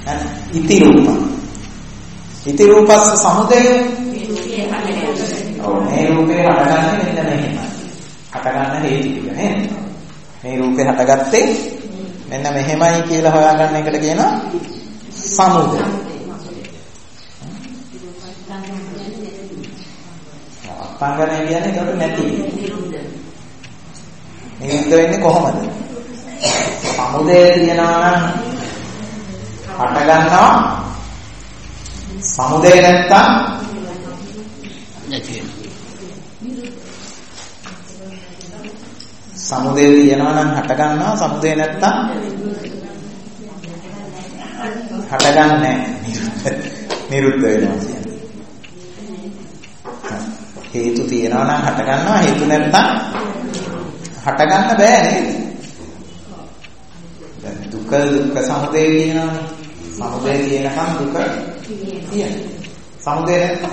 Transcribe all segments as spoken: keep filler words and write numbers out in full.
ඈ ඉති රූප. ඉති රූපස්ස සමුදය. ඔව් මේ රූපේ හටගන්නේ මෙන්න මෙහෙමයි. හටගන්න හේතු ටික නේද? මේ රූපේ හටගත්තේ මෙන්න මෙහෙමයි කියලා හොයාගන්න එකට කියනවා සමුදය. අත්ංගණය කියන්නේ ඒකට නැති. නිරුද්ධ වෙන්නේ කොහොමද? සමුදය තියනවා නම් හට ගන්නවා. සමුදය නැත්තම් නැති වෙනවා. සමුදය තියනවා නම් හට ගන්නවා. සමුදය නැත්තම් හටගන්නේ නිරුද්ධ වෙනවා කියන්නේ. හේතු තියනවා නම් හට ගන්නවා. හේතු නැත්තම් හට ගන්න බෑ නේද? දැන් දුක දුක්ඛ සමුදය කියනවානේ. සමුදය කියනකම් දුක තියෙනවා. සමුදය නැත්තම්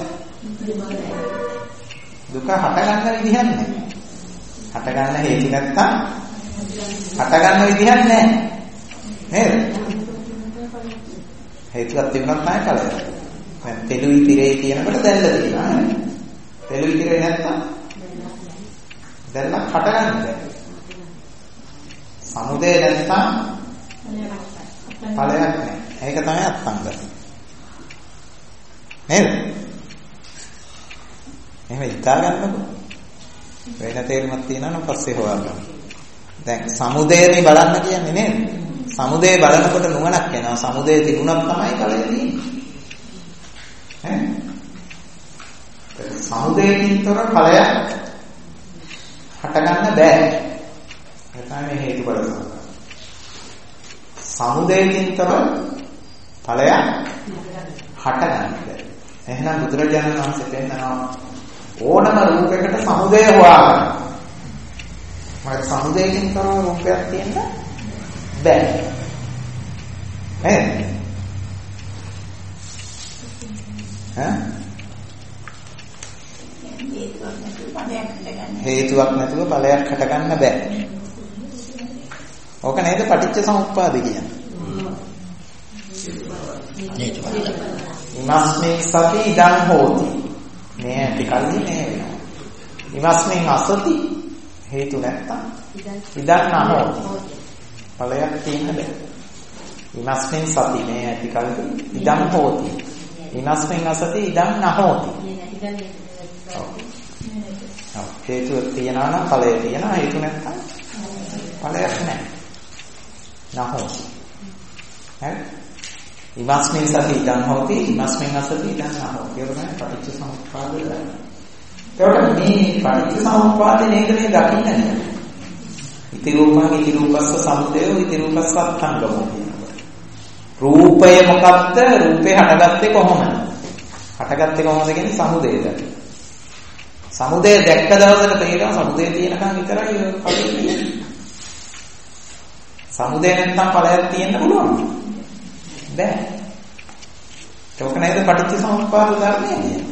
දුක හට ගන්න විදිහක් නැහැ. හට ගන්න හේතු නැත්තම් හට ගන්න විදිහක් නැහැ. නේද? හේතුවක් තිබුණත් නැහැ කලයක්. දැන් තෙලුයි තිරේ කියනකොට දැල්ල තියෙනවා නේ. තෙලුයි තිරේ නැත්තම් දැල්ල හට ගන්න බැහැ. සමුදය නැත්තම් ඵලයක් නැහැ. ඒක තමයි අත්ංගය. නේද? එහෙම හිතා ගන්නකො. වෙන තේරුමක් තියෙනවා නම් පස්සේ හොයාගන්න. දැන් සමුදයනේ බලන්න කියන්නේ නේද? සමුදය බලනකොට නුවණක් එනවා. සමුදය තිබුණත් තමයි කලය තියෙන්නේ. ඈ? සමුදයකින්තර ඵලයක් හට ගන්න බෑ. ඒ තමයි හේතුඵල සම්පන්න. සමුදයකින්තර ඵලයක් හට ගන්න බෑ. එහෙනම් බුදුරජාණන් වහන්සේ පෙන්නනවා ඕනම රූපයකට සමුදය හොයාගන්න. මට සමුදයකින්තර රූපයක් තියෙන්න බෑ. නේද? ඈ? හේතුවක් නැතුව ඵලයක් හට ගන්න බෑ. ඕක නේද පටිච්ච සමුප්පාද කියන්නේ. ඉමස්මින් සති ඉදං හෝති. මේ ටිකල්ලි මේ වෙනවා. ඉමස්මින් අසති හේතු නැත්තම් ඉදං නහෝති. ඵලයක් තියෙන්න බෑ. ඉමස්මින් සති මේ ටිකල්ලි ඉදං හෝති. ඉමස්මින් අසති ඉදං නහෝති. ඔව් හේතුව තියනවා නම් ඵලය තියෙනවා. හේතු නැත්තම් ඵලයක් නැහැ. නහෝති. හරි? ඉමස්මින් සති ඉදං හෝති. ඉමස්මින් අසති ඉදං නහෝති. ඒක තමයි පටිච්ච සමුප්පාදය. ඒකට මේ පටිච්ච සමුප්පාදේ නේද මේ දකින්නේ. ඉති රූපං ඉති රූපස්ස සමුදය ඉති රූපස්ස අත්ංගමෝ කියනවා. රූපය මොකක්ද? රූපේ හටගත්තේ කොහොමද? හටගත්තේ කොහොමද කියන්නේ සමුදයද? සමුදය දැක්ක දවසට තේරෙනවා සමුදය තියෙනකන් විතරයි ඵලෙ තියෙන්නේ. සමුදය නැත්තම් ඵලයක් තියෙන්න පුළුවන්. බෑ. ඒක නේද පටිච්ච සමුප්පාද ධර්මය කියන්නේ.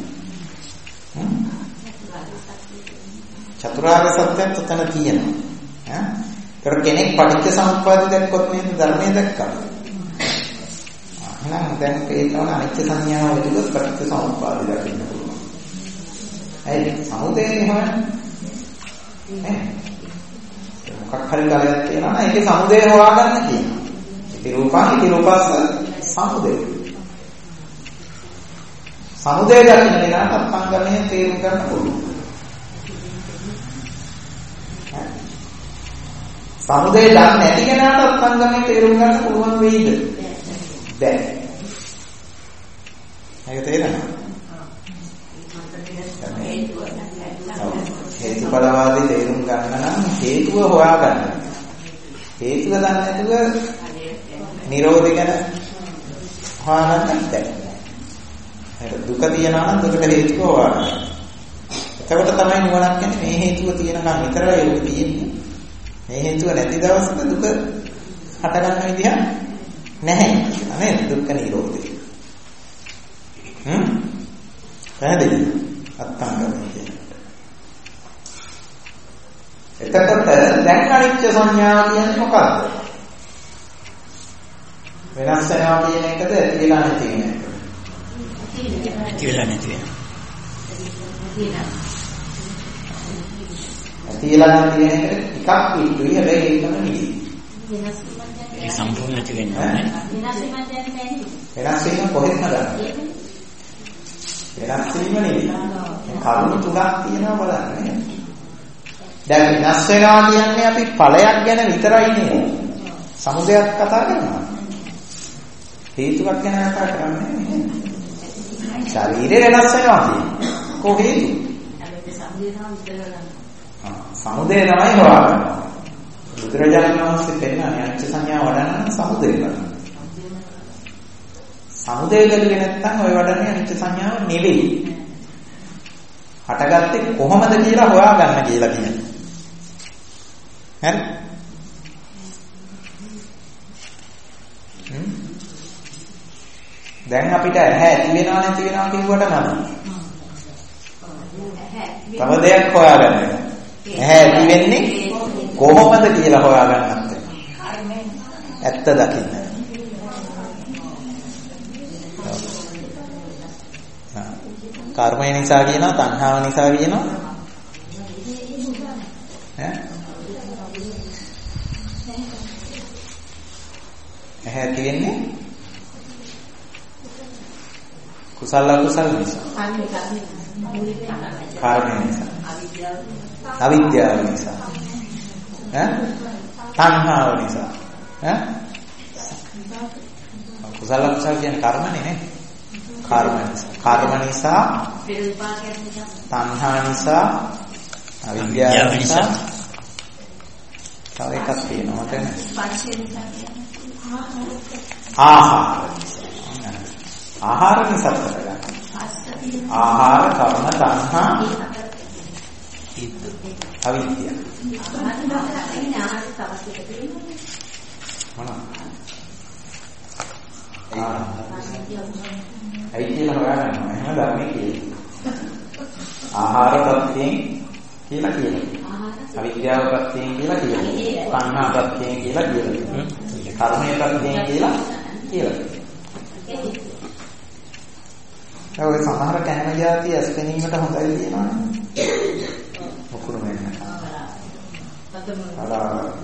චතුරාර්ය සත්‍යයත් උතන තියෙනවා. ඈ? ඒතර කෙනෙක් පටිච්ච සමුප්පාද දැක්කොත් නේද ධර්මය දැක්කා. එහෙනම් දැන් ඒකවන අනිත්‍ය සංඥාව විදිහට පටිච්ච සමුප්පාද දකින්න පුළුවන්. ඇයි සමුදයනේ හොයන්නේ? ඈ? මොකක් හරි කාලයක් තියෙනවා නම් ඒකේ සමුදය හොයාගන්න කියනවා. ඉති රූපං ඉති රූපස්ස සමුදය. සමුදය දකින්න කෙනාට අත්ංගමය තේරුම් ගන්න පුළුවන්. සමුදය දන්නේ නැති කෙනාට අත්ංගමය තේරුම් ගන්න පුළුවන් වෙයිද? බැහැ. ඒක තේරෙනවද? හේතුඵලවාදී තේරුම් ගන්න නම් හේතුව හොයාගන්න. හේතුව දන්නේ නැතුව නිරෝධය ගැන හොයාගන්න බැහැ. ඒක දුක තියනවා නම් දුකට හේතුව හොයාගන්න. එතකොට තමයි නුවණක් කියන්නේ මේ හේතුව තියෙනකම් විතරයි ඒක තියෙන්නේ. මේ හේතුව නැති දවසක දුක හට ගන්න විදිහ නැහැ නේද? දුක්ඛ නිරෝධය. හ්ම්? පැහැදිලිද? අත්ංගමයි කියන්නේ. එතකොට දැන් අනිත්‍ය සංඥා කියන්නේ මොකක්ද? වෙනස් වෙනවා කියන එකද ඇති වෙලා නැති වෙන එක? ඇති වෙලා නැති වෙන. ඇති වෙලා නැති වෙන එක ටිකක් පිටුයි හැබැයි ඒකම නෙවෙයි. ඒ සම්පූර්ණ නැති වෙන්නේ නැහැ. වෙනස් වීම කොහෙත්ම ගන්න. වෙනස් වීම නෙවෙයි. කරුණු තුනක් තියෙනවා බලන්න. දැන් වෙනස් වෙනවා කියන්නේ අපි ඵලයක් ගැන විතරයි නේද? සමුදයක් කතා කරනවා. හේතුවක් ගැන කතා කරන්නේ නැහැ. ශරීරය වෙනස් වෙනවා කියන්නේ කොහේද? සමුදය තමයි හොයාගන්නේ. බුදුරජාණන් වහන්සේ පෙන්නන්නේ අනිත්‍ය සංඥා වඩන්න සමුදය කරනවා. සමුදය ගලුවේ නැත්නම් ඔය වඩන්නේ අනිත්‍ය සංඥාව නෙවෙයි. හටගත්තේ කොහොමද කියලා හොයාගන්න කියලා කියන්නේ. හරි? දැන් අපිට ඇහැ ඇති වෙනවා නැති වෙනවා කියුවට නම. තව දෙයක් හොයාගන්න. ඇහැ ඇති වෙන්නේ කොහොමද කියලා හොයාගන්නත්. ඇත්ත දකින්න. කර්මය නිසා කියනවා, තණ්හාව නිසා කියනවා. ඈ? ඇහැ ඇති වෙන්නේ කුසල අකුසල නිසා. කර්මය නිසා. අවිද්‍යාව නිසා. ඈ? තණ්හාව නිසා. ඈ? කුසල අකුසල කියන්නේ කර්මනේ නේ. කර්ම නිසා. කර්ම නිසා, තණ්හා නිසා, අවිද්‍යාව නිසා. තව එකක් තියෙනවා මතක නැහැ. ආහාර. ආහාර නිසා කරගන්න. ආහාර, කර්ම, තණ්හා, අවිද්‍යාව. ඇයි කියලා හොයාගන්නවා. එහෙම ධර්මයේ කියලා. ආහාර ප්‍රත්‍යයෙන් කියලා කියනවා. අවිද්‍යාව ප්‍රත්‍යයෙන් කියලා කියනවා. තණ්හා ප්‍රත්‍යයෙන් කියලා කියනවා. කර්මය ප්‍රත්‍යයෙන් කියලා කියනවා. ඔය සමහර කැම જાති ඇස් පෙනීමට හොඳයි කියනවනේ. මොකුරු වෙන්න. අර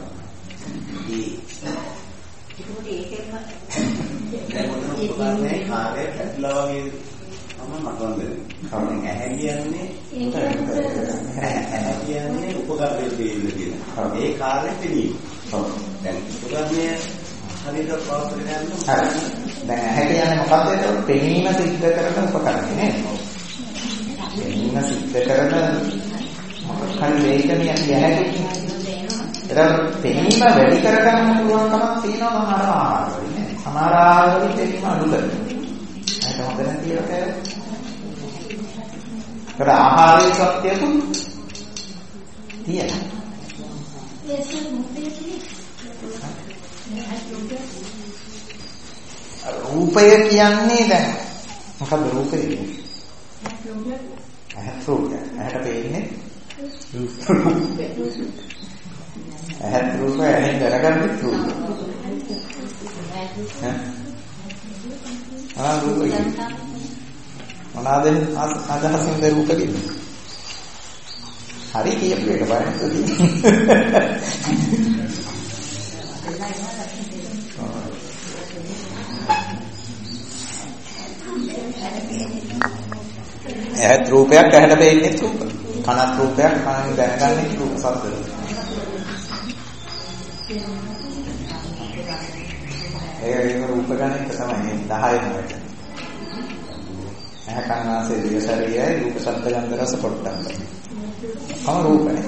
ඒකෙම දැන් මොකද උපකරණේ කාර්යය පැටලවා වගේ තමයි මට වන්දනේ. කවුරුන් ඇහැ කියන්නේ ඇහැ කියන්නේ උපකරණයේ තියෙන කියලා. ඒ කාර්යය පිළිගන්න. ඔව්. දැන් උපකරණය හරියට ප්‍රවෘත්ති කරනවා. හරි. දැන් ඇහැ කියන්නේ මොකක්ද ඒක? පෙනීම සිද්ධ කරන උපකරණය නේද? පෙනීම සිද්ධ කරන මොකක් හරි වේගණිය ඇහැ කියන්නේ. ඒක පෙනීම වැඩි කරගන්න පුළුවන්කමක් තියෙනවා මම අර ආහාරවලින් නේ. සමහර ආහාරවලින් පෙනීම අඩු කරනවා. ඒක හොඳ නැති එක. ඒකට ආහාරයේ සත්‍යකුත් තියෙනවා. රූපය කියන්නේ දැන් මොකක්ද රූපය කියන්නේ? ඇහත් රූපය. ඇහැට පේන්නේ රූපය. ඇහත් රූපය ඇහෙන් දැනගන්නේ රූපය. ආ රූපය. මොනවාද අදහසින් ද රූප කියන්නේ? හරි කියපු එක බලන්න ඇහත් රූපයක් ඇහැට පේන්නේ රූප. කනත් රූපයක් කනෙන් දැනගන්නේ රූප ශබ්ද. ඒක රූප ගණන් එක තමයි දහයෙන් වලට. ඇහැ කන නාසය දිව ශරීරයයි රූප ශබ්ද ගන්ධ රස පොට්ටම්. කොහොම රූපනේ?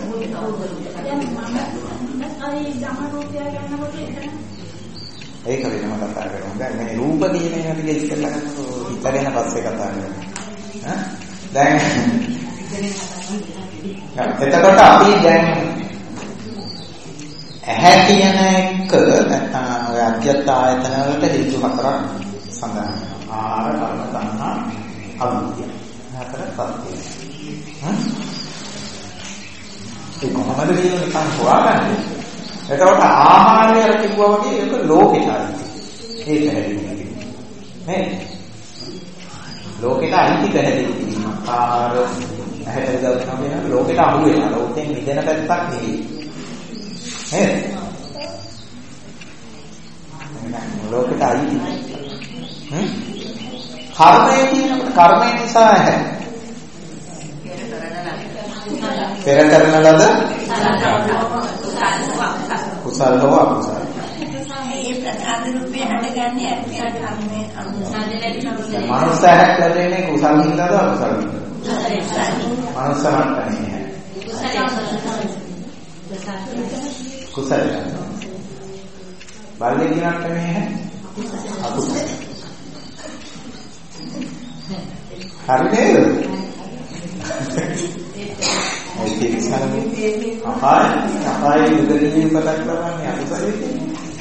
ඒක වෙනම කතා කරමු. දැන් මේ රූප කියන එක ටික ඉස්සෙල්ලා හිතගෙන පස්සේ කතා කරමු. ඈ දැන් එතකොට අපි දැන් ඇහැ කියන එක නැත්නම් ඔය අධ්‍යත්ත ආයතන වලට හේතු හතරක් සඳහන් වෙනවා. ආහාර, කර්ම, තණ්හා, අවිද්‍යාව. හතර සත්‍යය. හ්ම් ඒ කොහොමද කියලා නිකන් හොයාගන්නේ. එතකොට ආහාරය අර කිව්වා වගේ ඒක ලෝකෙට අයිති. ඒක පැහැදිලි. නේද? ලෝකෙට අයිති පැහැදිලි. ආහාර ඇහැට දානවා කියන ලෝකෙට අහු වෙනවා. ලෝකෙන් මිදෙන පැත්තක් නෙවෙයි. නේද? ලෝකෙට අයිති. හ්ම්? කර්මය කියනකොට කර්මය නිසා ඇහැ. පෙර කරන ලද කුසල හෝ අකුසල. ඒ ප්‍රසාද රූපේ හටගන්නේ අකුසල කර්මයේ අනුසාරයෙන්. මනුස්සයෙක් ලැබෙන්නේ කුසල හින්දාද අකුසල හින්දාද? මනුස්ස මට්ටමේ. කුසල. බල්ලේ කියනට මේ අකුසල. හරි නේද? ඒ කියන්නේ අපාය අපාය යුගදී උපතක් ලබන්නේ අකුසලයේ.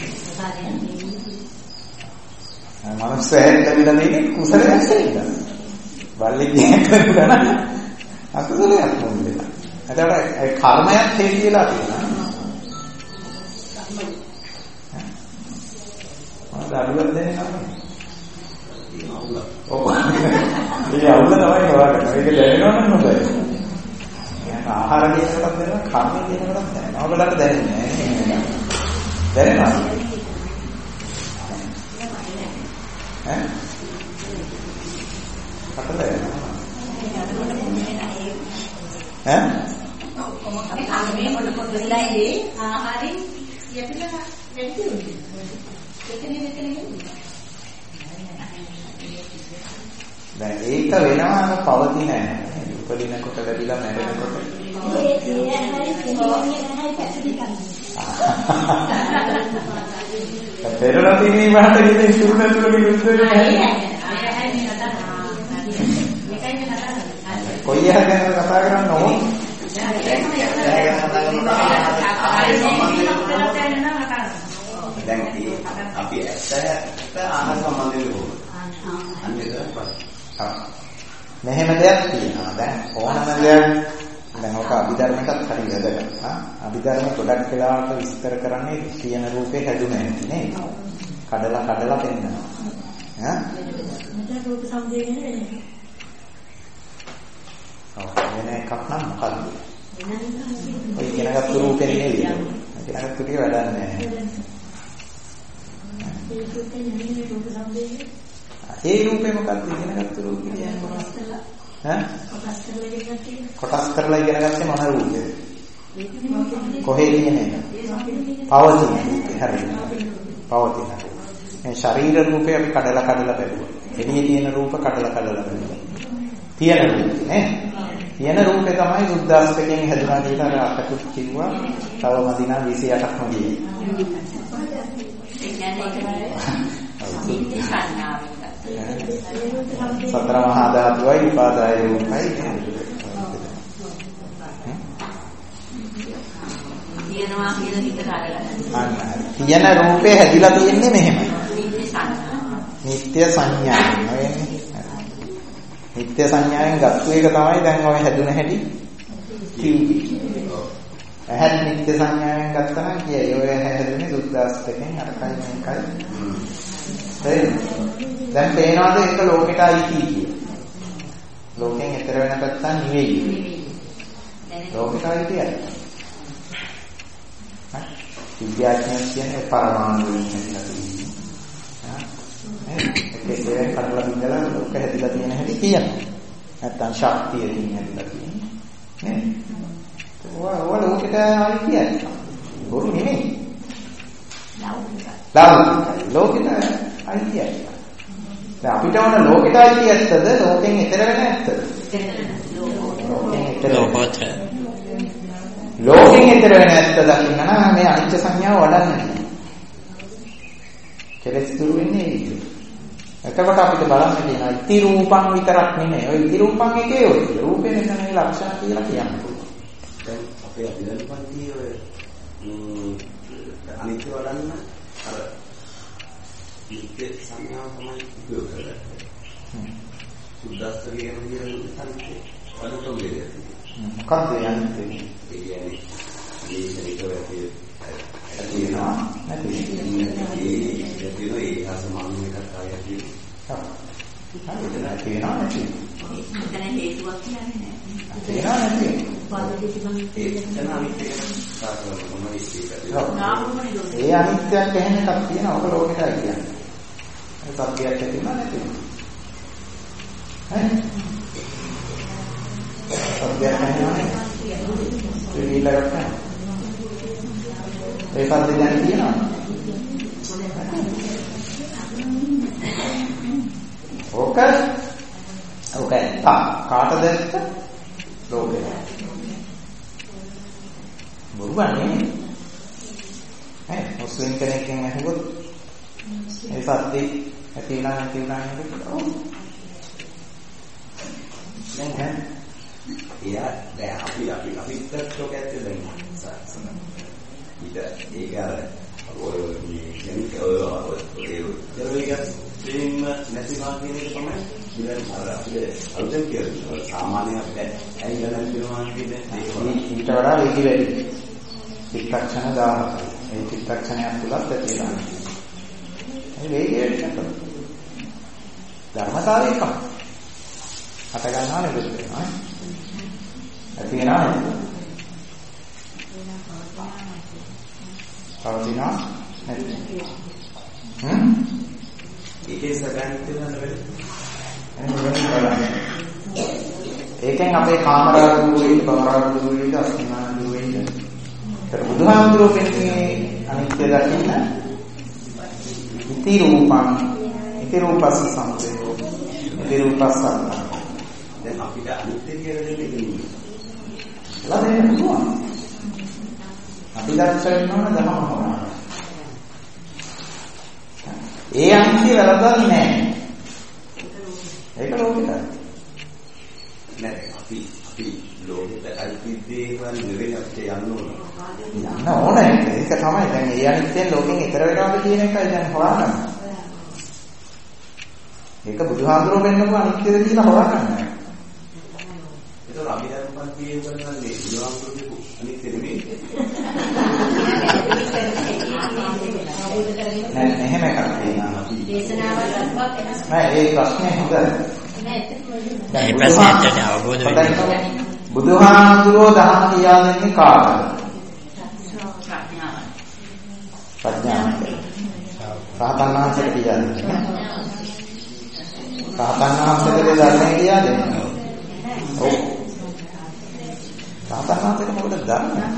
මනුස්සයෙක් ලැබිලා දෙන්නේ කුසලයක් කියලා. බල්ලේ කියනවා අකුසලයක් මොන්නේ. එතකොට ඒ කර්මයක් හේතිලා තියෙනවා. මොනවද අරුවක් දෙන්නේ නැහැ. ඔව්. මේ අවුල තමයි ඔයාලට. මේක දැනෙනවනම් හොඳයි. يعني ආහාර දෙනකොටත් දැනෙනවා, කර්ම දෙනකොටත් දැනෙනවා. ඔයාලට දැනෙන්නේ නැහැ. දැනෙනවා. ඈ? කටල එනවා. ඈ? අපි කර්මයේ කොට කොට වෙලා ඉදී ආහාරයෙන් යටිලා වැඩි වෙනවා. එතනින් එතනින් දැන් ඒක වෙනවාම පවතින නැහැ. උපදිනකොට ලැබිලා මැරෙනකොට. ඒ ඒ හරි සිහිනේ නැහැ පැහැදිලි කරනවා. පෙරලා තියෙන මහත ඉතින් සුරුන තුල විරුද්ධ වෙන්නේ. කොයි එක ගැන කතා කරන්න ඕන? දැන් අපි ඇත්ත ආහාර සම්බන්ධයෙන් කොහොමද? අන්නේ මෙහෙම දෙයක් තියෙනවා. දැන් ඕනම දෙයක් දැන් ඔක අභිධර්මයටත් හරි වැදගත්. ආ අභිධර්ම ගොඩක් වෙලාවට විස්තර කරන්නේ කියන රූපේ හැදුනේ නැති නේද? කඩලා කඩලා පෙන්නනවා. ඈ? මෙතන රූප සම්දේ ගැන වෙන්නේ. ඔව් වෙන එකක් නම් මොකද්ද? ඔය කෙනගත් රූපේ නෙවෙයි. කෙනගත් ටික වැඩක් නැහැ. ඒ රූපේ නෙවෙයි රූප සම්දේ. ඒ රූපේ මොකක්ද ඉගෙනගත්තු රූපේ කියන්නේ මොකක්ද? ඈ? කොටස් කරලා ඉගෙනගත්තේ. කොටස් කරලා ඉගෙනගත්තේ මොන රූපේද? කොහේ ඉන්නේ? පවතින රූපේ. හරි. පවතින. මේ ශරීර රූපේ අපි කඩලා කඩලා බැලුවා. එළියේ තියෙන රූප කඩලා කඩලා බැලුවා. තියෙන රූපේ නේ? තියෙන රූපේ තමයි සුද්දාස්තකයෙන් හැදුනා කියලා අර අටකුත් කිව්වා. තව මදිනා විසි අටක්ම ගියේ. සතර මහා ධාතුයි උපාදාය රූපයි කියනවා කියලා හිත කරගන්න. තියෙන රූපේ හැදිලා තියෙන්නේ මෙහෙමයි. නිත්‍ය සංඥා. නිත්‍ය සංඥාවෙන් ගත්ත එක තමයි දැන් ඔය හැදුන හැටි කිව්වේ. ඇහත් නිත්‍ය සංඥාවෙන් ගත්තා නම් කියයි ඔය හැදුනේ සුද්දාස්තකෙන් අරකයි මේකයි. හරි. දැන් පේනවාද ඒක ලෝකෙට අයිති කියලා. ලෝකෙන් ඈතර වෙන පැත්තක් නෙවෙයි. ලෝකෙට අයිතියි. හරි. විද්‍යාඥයන් කියන්නේ පරමාණු වලින් හැදිලා තියෙන්නේ. හා. ඒක ඒකෙන් කඩලා බින්දලා ලෝක හැදිලා තියෙන හැටි කියනවා. නැත්තම් ශක්තියෙන් හැදිලා තියෙන්නේ. නේද? ඔය ඔය ලෝකෙට අයිතියි. බොරු නෙමෙයි. ලෞකිකයි. ලෝකෙට අයිතියි. දැන් අපිට ඕන ලෝකෙට අයිති ඇත්තද ලෝකෙන් ඈතර වෙන ඇත්තද? ලෝකෙන් ඈතර ලෝකෝත්තර. ලෝකෙන් ඈතර වෙන ඇත්ත දකින්න නම් මේ අනිත්‍ය සංඥාව වඩන්න. කෙලෙස් දුරු වෙන්නේ ඒ විදිහට. එතකොට අපිට බලන්න තියෙනවා ඉති රූපං විතරක් නෙමෙයි. ඔය ඉති රූපං එකේ ඔය රූපේ මෙන්න මේ ලක්ෂණ කියලා කියන්න පුළුවන්. දැන් අපේ අභිධර්මපන්තියේ ඔය අනිත්‍ය වඩන්න අර නිත්‍ය සංඥාව තමයි උපයෝග කරන්නේ. සුද්දාස්තක කියන විදිහට සංකේ වලට උදේ. මොකක්ද යන්නේ? ඒ කියන්නේ මේ ශරීරයේ තියෙනවා නැති. ඒ තියෙනවා ඒ හා සමාන එකක් ආයෙත් තියෙනවා. ඔව්. හරි ඒක තියෙනවා නැති. එතන හේතුවක් කියන්නේ නැහැ. තියෙනවා නැති. පාදදී තිබුණ එතන අනිත් එක සාකච්ඡා කරනවා ඉස්සෙල්ලා. ඔව්. නාමමනේ දොස්. ඒ අනිත්‍යයක් එහෙම එකක් තියෙනවා. ඔක ලෝකෙටයි කියන්නේ. ඒ සත්‍යයක් ඇතිවෙනවා නැතිවෙනවා. හරි. සත්‍යයක් නැතිවෙනවා. ඊළඟට ඒ පද්ද දැන් තියෙනවා. ඕක ඕක තා කාටද ඇත්ත? ලෝකෙට. බොරුවන්නේ. ඈ මුස්ලිම් කෙනෙක්ගෙන් අහුවොත් ඒ සත්‍ය ඇති වෙනා නැති වෙනා නේද? ඔව්. දැන් එයා දැන් අපි අපි අපිත් ලෝක ඇත්තේ දැන් සාසන. ඊට ඒක අර ඔය මේ කෙනෙක් ඔය ඔය දෙවියන් දෙන්න නැති මාර්ගයේ තමයි ඉතින් අර අපිට අලුතෙන් කියලා සාමාන්‍ය අපිට ඇයි ගණන් කරනවා කියන්නේ ඊට වඩා වෙගි වැඩි. චිත්තක්ෂණ දාහක. ඒ චිත්තක්ෂණයක් තුලත් ඇතිලා. ඒ වේගය වැඩි කරනවා. ධර්මතාවය එකම. අත ගන්නවා නේද වෙනවා. ඇති වෙනා නේද? පවතිනවා නැති. හ්ම්? ඒකේ සගන් තියෙනවද? ඒකෙන් අපේ කාමරාග දුරේ බවරාග දුරේ අස්මාන දුරේ ඒතර බුදුහාමුදුරුවෝ කියන්නේ අනිත්‍ය දකින්න ඉති රූපං ඉති රූපස්ස සම්පේයෝ ඉති රූපස්ස දැන් අපිට අනිත්‍ය කියලා දෙන්නේ කිව්වේ ලබන්නේ නෝ අපි දැක්කේ නෝන දහම හොරා ඒ අන්තිය වැරදක් නෑ ඒක ලෝකෙට නෑ අපි අපි ලෝකෙට අල්පිද්දී වල නෙවෙයි අපිට යන්න ඕන යන්න ඕන ඒක තමයි දැන් ඒ අනිත්යෙන් ලෝකෙන් ඈතර වෙනවාද කියන එකයි දැන් හොයාගන්න ඒක බුදුහාමුදුරුවෝ වෙන්නකො අනිත්‍යද කියලා හොයාගන්න ඒක අපි දැන් පන්තියේ කරන්නේ බුදුහාමුදුරුවෝ අනිත්‍ය නෙවෙයි නෑ එහෙම එකක් තියෙනවා දේශනාවලවත් වෙනස් නෑ ඒ ප්‍රශ්නේ හොඳයි ඒ ප්‍රශ්නයට අවබෝධ වෙන්න බුදුහාමුදුරුවෝ දහම කියා දෙන්නේ කාටද? ප්‍රඥාවට. රහතන් වහන්සේට කියා දෙන්නේ. රහතන් වහන්සේට ධර්මය කියා දෙන්නේ. ඔව්. රහතන් වහන්සේට මොකද ධර්මය?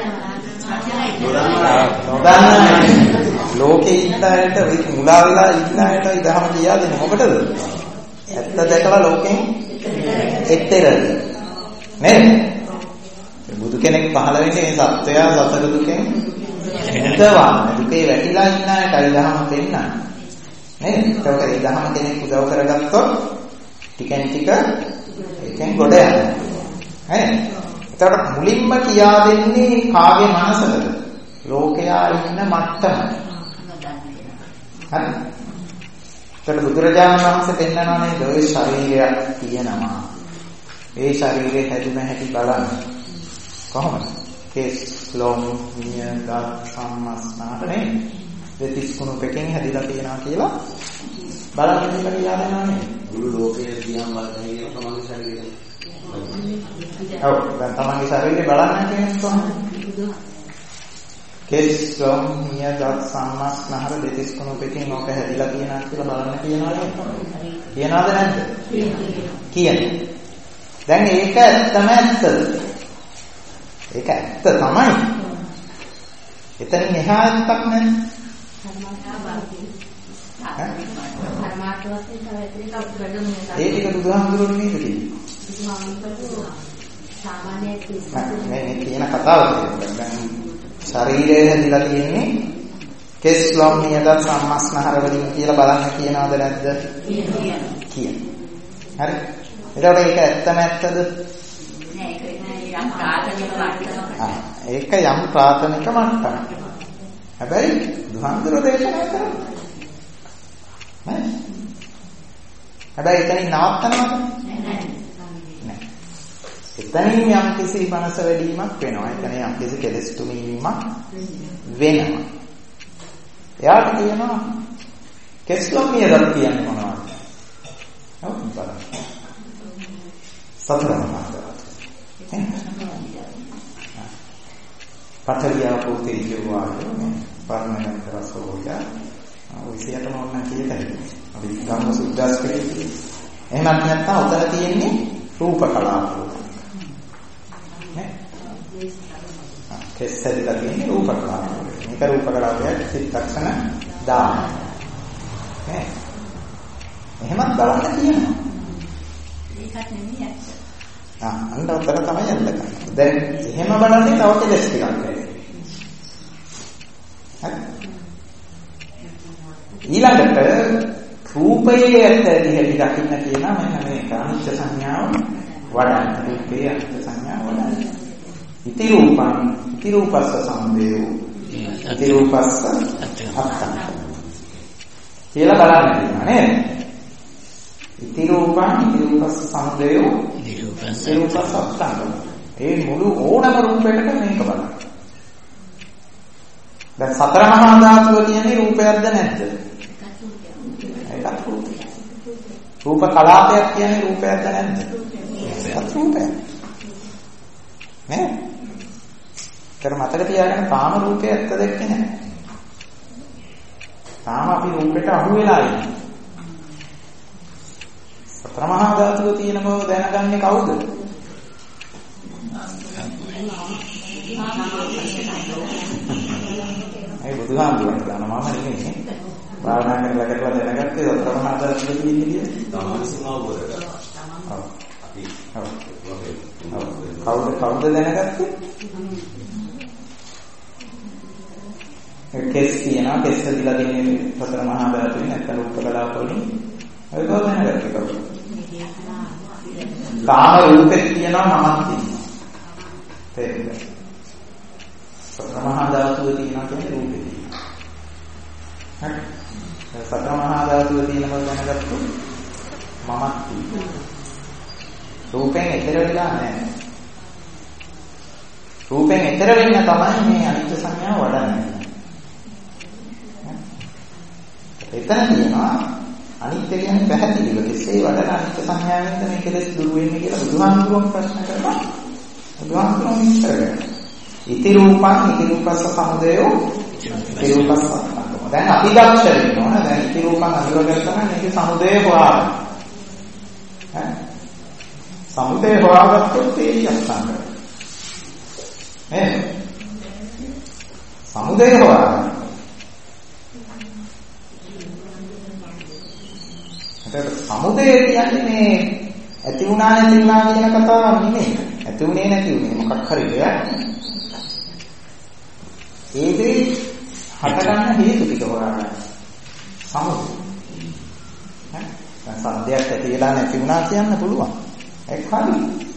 නොදන්න ලෝකේ ඉන්න අයට මුලා වෙලා ඉන්න අයටයි ධර්ම කියා දෙන්නේ. මොකටද? ඇත්ත දැකලා ලෝකෙන් එක්තරද නේද? බුදු කෙනෙක් පහළ වෙන්නේ මේ සත්‍යය සතර දුකෙන් මුදවන්න. දුකේ වැටිලා ඉන්න අයටයි ධර්ම දෙන්නන්නේ. නේද? ඒකට ඒ ධර්ම කෙනෙක් උදව් කරගත්තොත් ටිකෙන් ටික ඒකෙන් ගොඩ යනවා. නේද? ඒකට මුලින්ම කියා දෙන්නේ කාගේ මනසද? ලෝකයා ඉන්න මට්ටම. හරි. ඒකට බුදුරජාණන් වහන්සේ පෙන්නනවා නේද ඔය ශරීරයක් තියෙනවා. ඒ ශරීරේ හැදුන හැටි බලන්න. කොහොමද? කේස් ලොම් නියත සම්මස්නාට නේ. දෙතිස් කුණුපෙකින් හැදිලා තියෙනවා කියලා බලන්න කියලා කියා දෙනවා නේ. මුළු ලෝකයේ දිහා බලන කියන තමන්ගේ ශරීරය. ඔව් දැන් තමන්ගේ ශරීරය බලන්න කියන්නේ කොහොමද? කේස් ලොම් නියත සම්මස්නාට දෙතිස් කුණුපෙකින් ඔක හැදිලා තියෙනවා කියලා බලන්න කියනවා නේද? කියනවද නැද්ද? කියනවා. දැන් ඒක ඇත්තම ඇත්තද? ඒක ඇත්ත තමයි. එතනින් එහා ඇත්තක් නැහැ. ඒ ටික බුදුහාමුදුරුවෝ නේද කියන්නේ? බුදුහාමුදුරුවෝ සාමාන්‍ය මේ කියන කතාව දැන් ශරීරය හැදිලා තියෙන්නේ කෙස් ලොම් නියත සම්මස්නහර වලින් කියලා බලන්න කියනවද නැද්ද? කියනවා. හරි. එතකොට ඒක ඇත්තම ඇත්තද? නෑ ඒක යම් ප්‍රාථමික මට්ටමක. ආ ඒක යම් ප්‍රාථමික මට්ටමක. හැබැයි දුහන්දුර දේශනා කරනවා. නෑ. හැබැයි එතනින් නවත්තනවද? නෑ. නෑ. එතනින් යම් කිසි මනස වැඩිවීමක් වෙනවා. එතන යම් කිසි කෙලෙස් තුනීමක් වෙනවා. එයාට කියනවා කෙස්ලොම් නියදත් කියන්නේ මොනවද? ඔව් බලන්න. සතර මහා ධාතු. පඨවි ආපෝ තේජෝ වායෝ පර්ණයන් රසෝජ ඔයිසියටම ඕන කීයටයි. අපි ගම්ම සුද්දාස්කේ. එහෙමත් නැත්නම් උතර තියෙන්නේ රූප කලාප. නේ? කෙස් හැදිලා තියෙන්නේ රූප කලාප. මේක රූප කලාපයක් චිත්තක්ෂණ දාන. නේ? එහෙමත් බලන්න කියනවා. ඒකත් නෙමෙයි ඇත්ත. ආ අන්න උතර තමයි යන්න කරන්නේ. දැන් එහෙම බලන්නේ තව කෙලස් ටිකක් නැහැ. හරි? ඊළඟට රූපයේ ඇත්ත දිහට දකින්න කියනවා මෙන්න මේක අනිත්‍ය සංඥාව වඩන්න. රූපයේ අනිත්‍ය සංඥාව වඩන්න. ඉති රූපං ඉති රූපස්ස සමුදයෝ ඉති රූපස්ස අත්තං කියලා බලන්න කියනවා නේද? ඉති රූපං ඉති රූපස්ස සමුදයෝ ඉති රූපස්ස අත්තං. ඒ මුළු ඕනම රූපයකට මේක බලන්න. දැන් සතර මහා ධාතුව කියන්නේ රූපයක්ද නැද්ද? ඒකත් රූපය. රූප කලාපයක් කියන්නේ රූපයක්ද නැද්ද? ඒකත් රූපයක්. නේ? කර මතක තියාගන්න කාම රූපය ඇත්ත දැක්කේ නැහැ. තාම අපි රූපෙට අහු වෙලා ඉන්නේ. සතර මහා ධාතුව තියෙන බව දැනගන්නේ කවුද? ඒ බුදුහාමුදුරන් ගන්න මම නෙමෙයි. භාවනා කරලා කරලා දැනගත්තේ සතර මහා ධාතුව තියෙන විදිය. තමන් සමාවෝද කරා. ඔව්. අපි ඔව්. කවුද කවුද දැනගත්තේ? කෙස් තියනවා කෙස් දිලා දෙන්නේ සතර මහා ධාතුවේ නැත්නම් රූප කලාප වලින් ඒක දැනගත්තේ කවුද? කාම රූපෙත් තියනවා මමත් තියනවා. තේරුණාද? සතර මහා ධාතුව තියනවා කියන්නේ රූපේ තියෙනවා. හරි. සතර මහා ධාතුව තියෙනව දැනගත්තොත් මමත් තියෙනවා. රූපෙන් ඈතර වෙලා නැහැ. රූපෙන් ඈතර වෙන්න තමයි මේ අනිත්‍ය සංඥාව වඩන්නේ. එතන තියෙනවා අනිත්‍ය කියන්නේ පැහැදිලිව කෙසේ වඩන අනිත්‍ය සංඥාවෙන්ද මේ කෙලෙස් දුරු වෙන්නේ කියලා බුදුහාමුදුරුවෝ ප්‍රශ්න කරනවා. බුදුහාමුදුරුවෝ විස්තර කරනවා. ඉති රූපං ඉති රූපස්ස සමුදයෝ ඉති රූපස්ස අත්තං. දැන් අපි දක්ෂ වෙන්න ඕන. දැන් ඉති රූපං අඳුරගෙන තමයි මේකේ සමුදය හොයාගන්න. ඈ සමුදය හොයාගත්තොත් ඒ අත්තං. ඈ සමුදය හොයාගන්න. ඒකට සමුදය කියන්නේ මේ ඇති වුණා නැති වුණා කියන කතාවක් නෙමෙයි. ඇති වුණේ නැති වුණේ මොකක් හරි දෙයක්. ඒ දේ හටගන්න හේතු ටික හොයාගන්න. සමුදය. ඈ දැන් සද්දයක් ඇති වෙලා නැති වුණා කියන්න පුළුවන්. ඒක හරි.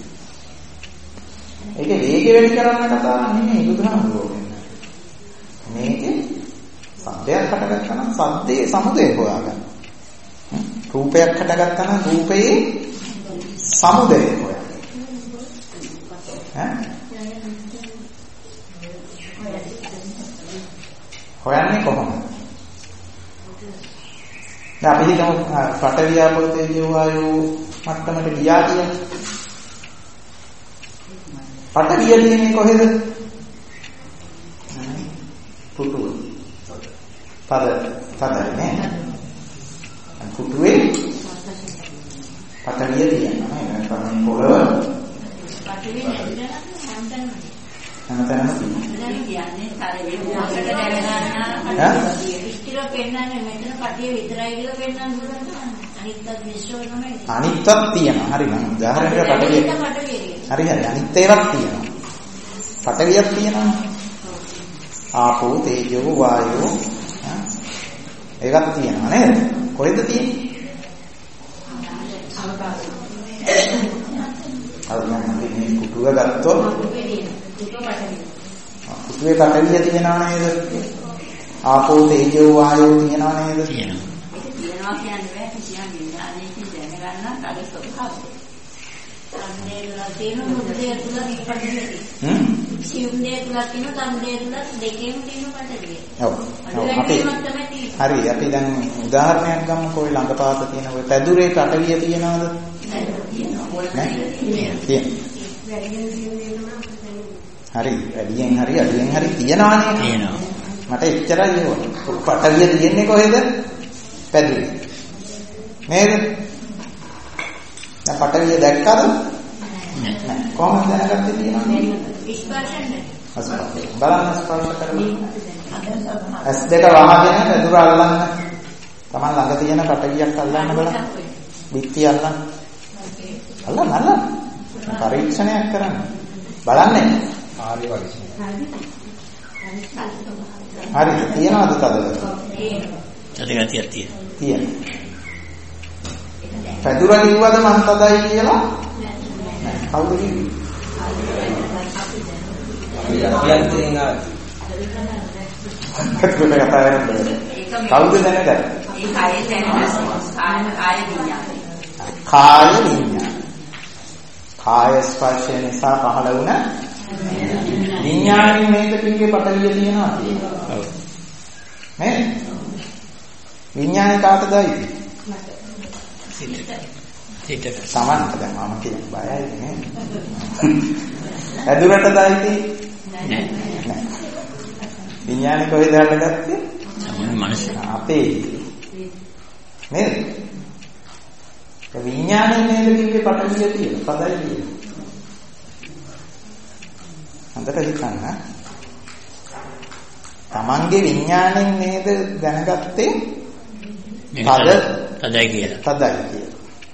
ඒකේ වේගය වැඩි කරන්න කතාවක් නෙමෙයි බුදුහාමුදුරුවෝ කියන්නේ. මේකේ සද්දයක් හටගත්තා නම් සද්දේ සමුදය හොයාගන්න. රූපයක් හටගත්තා නම් රූපයේ සමුදය හොයන්න. ඈ හොයන්නේ කොහොමද? දැන් අපි හිතමු පඨවි ආපෝ තේජෝ වායෝ මට්ටමට ගියා කියලා. පඨවිය තියෙන්නේ කොහෙද? පුටුව. පද පදයි නේ. පුටුවේ පඨවිය තියෙනවා නේද? තමයි පොළව. පඨවිය නැතිනම් හැමතැනම හැමතැනම තියෙනවා. දැන් කියන්නේ කාර්යයේ මොකකට දැනගන්න ඉස්තිර පෙන්නන්නේ මෙතන පටිය විතරයි කියලා පෙන්නන්න පුළුවන්. අනිත්ත් මිශ්‍ර වෙනවනේ. අනිත්ත් තියෙනවා. හරි මම උදාහරණයක් පටවිය. හරි හරි අනිත් ඒවාක් තියෙනවා. පටවියක් තියෙනවා. ආපෝ තේජෝ වායෝ ඒකක් තියෙනවා නේද? කොහෙද තියෙන්නේ? අර මම මේ කුටුව ගත්තොත් කුටුවේ පටවිය තියෙනවා නේද? ආපෝ තේජෝ වායෝ තියෙනවා නේද? තියෙනවා. ඒක තියෙනවා කියන්නේ බෑ කිසියම් විඥානයකින් දැනගන්න අර ස්වභාවය. අන්නේලා තියෙන මුද්දේ තුල ඉපදින්නේ. හ්ම් සියුම් දේ තුලක් තියෙන තම් දේ තුලක් දෙකේම තියෙන පටවිය. ඔව්. අපි හරි අපි දැන් උදාහරණයක් ගමුකෝ ඔය ළඟපාත තියෙන ඔය පැදුරේ පටවිය තියනවද? හරි වැඩියෙන් හරි අඩුවෙන් හරි තියනවානේ. තියෙනවා. මට එච්චරයි ඕන. පටවිය තියෙන්නේ කොහෙද? පැදුරේ. නේද? දැන් පටවිය දැක්කද? නැහැ. කොහොමද දැනගත්තේ තියෙනවද? ස්පර්ශන්නේ. බලන්න ස්පර්ශ කරලා. ඇස් දෙක වහගෙන පැදුර අල්ලන්න. Taman ළඟ තියෙන පටවියක් අල්ලන්න බලන්න. බිත්ති අල්ලන්න. අල්ලන්න අල්ලන්න. පරීක්ෂණයක් කරන්න. බලන්නේ. ආර්ය පරීක්ෂණය. හරි තියනවද තදද? තදගතියක් තියෙනවා. තියෙනවා. පැදුර කිව්වද මං තදයි කියලා? නෑ. කවුද කිව්වේ? අපි යන්ත්‍රයෙන් ආවේ. කවුද කතා කරන්නේ? කවුද දැනගත්තේ? ඒ කාය දැනගන්න කාය කාය විඤ්ඤාණය. කාය විඤ්ඤාණය. කාය ස්පර්ශය නිසා පහළ වුණ විඤ්ඤාණය මේක කිව්වේ පටවිය තියනවා කියලා. ඔව්. නේ? විඤ්ඤාණය කාටදයි? සිතට. සමන්ත දැන් මම කියන්නේ බයයි නේ. ඇදුරටදයි නෑ. නෑ. විඤ්ඤාණය කොහෙද හටගත්තේ? සමන මනස. අපේ. නේද? ඒ විඤ්ඤාණය නේද කිව්වේ පටවිය කියලා. පදයි කියලා. හොඳට හිතන්න. තමන්ගේ විඤ්ඤාණයෙන් නේද දැනගත්තේ? පද තදයි කියලා. තදයි කියලා.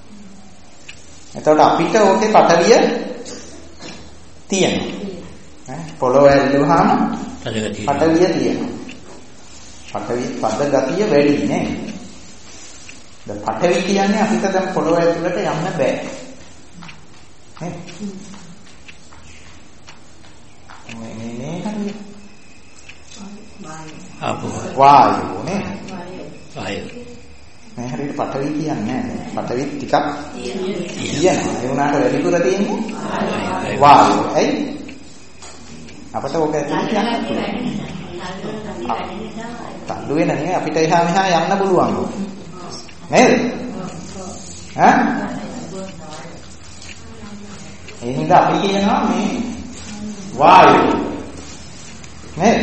එතකොට අපිට ඕකේ පටවිය තියෙනවා. ඈ පොළොව ඇල්ලුවාම තදගතිය. පටවිය තියෙනවා. පටවි පද ගතිය වැඩි නේ. දැන් පටවි කියන්නේ අපිට දැන් පොළොව ඇතුළට යන්න බෑ. නේ? මේ මේ මේ හරිය. ආපෝ. වායු නේ. වායු. මේ හරියට පටවි කියන්නේ නෑ. පටවි ටිකක් තියෙනවා. ඒ වුණාට වැඩිපුර තියෙන්නේ වායු. ඇයි? අපිට ඕක ඇතුළට යන්න පුළුවන්. තල්ලු වෙන නේ අපිට එහා මෙහා යන්න පුළුවන්. නේද? ඈ? ඒ හින්දා අපි කියනවා මේ වායු. නේද?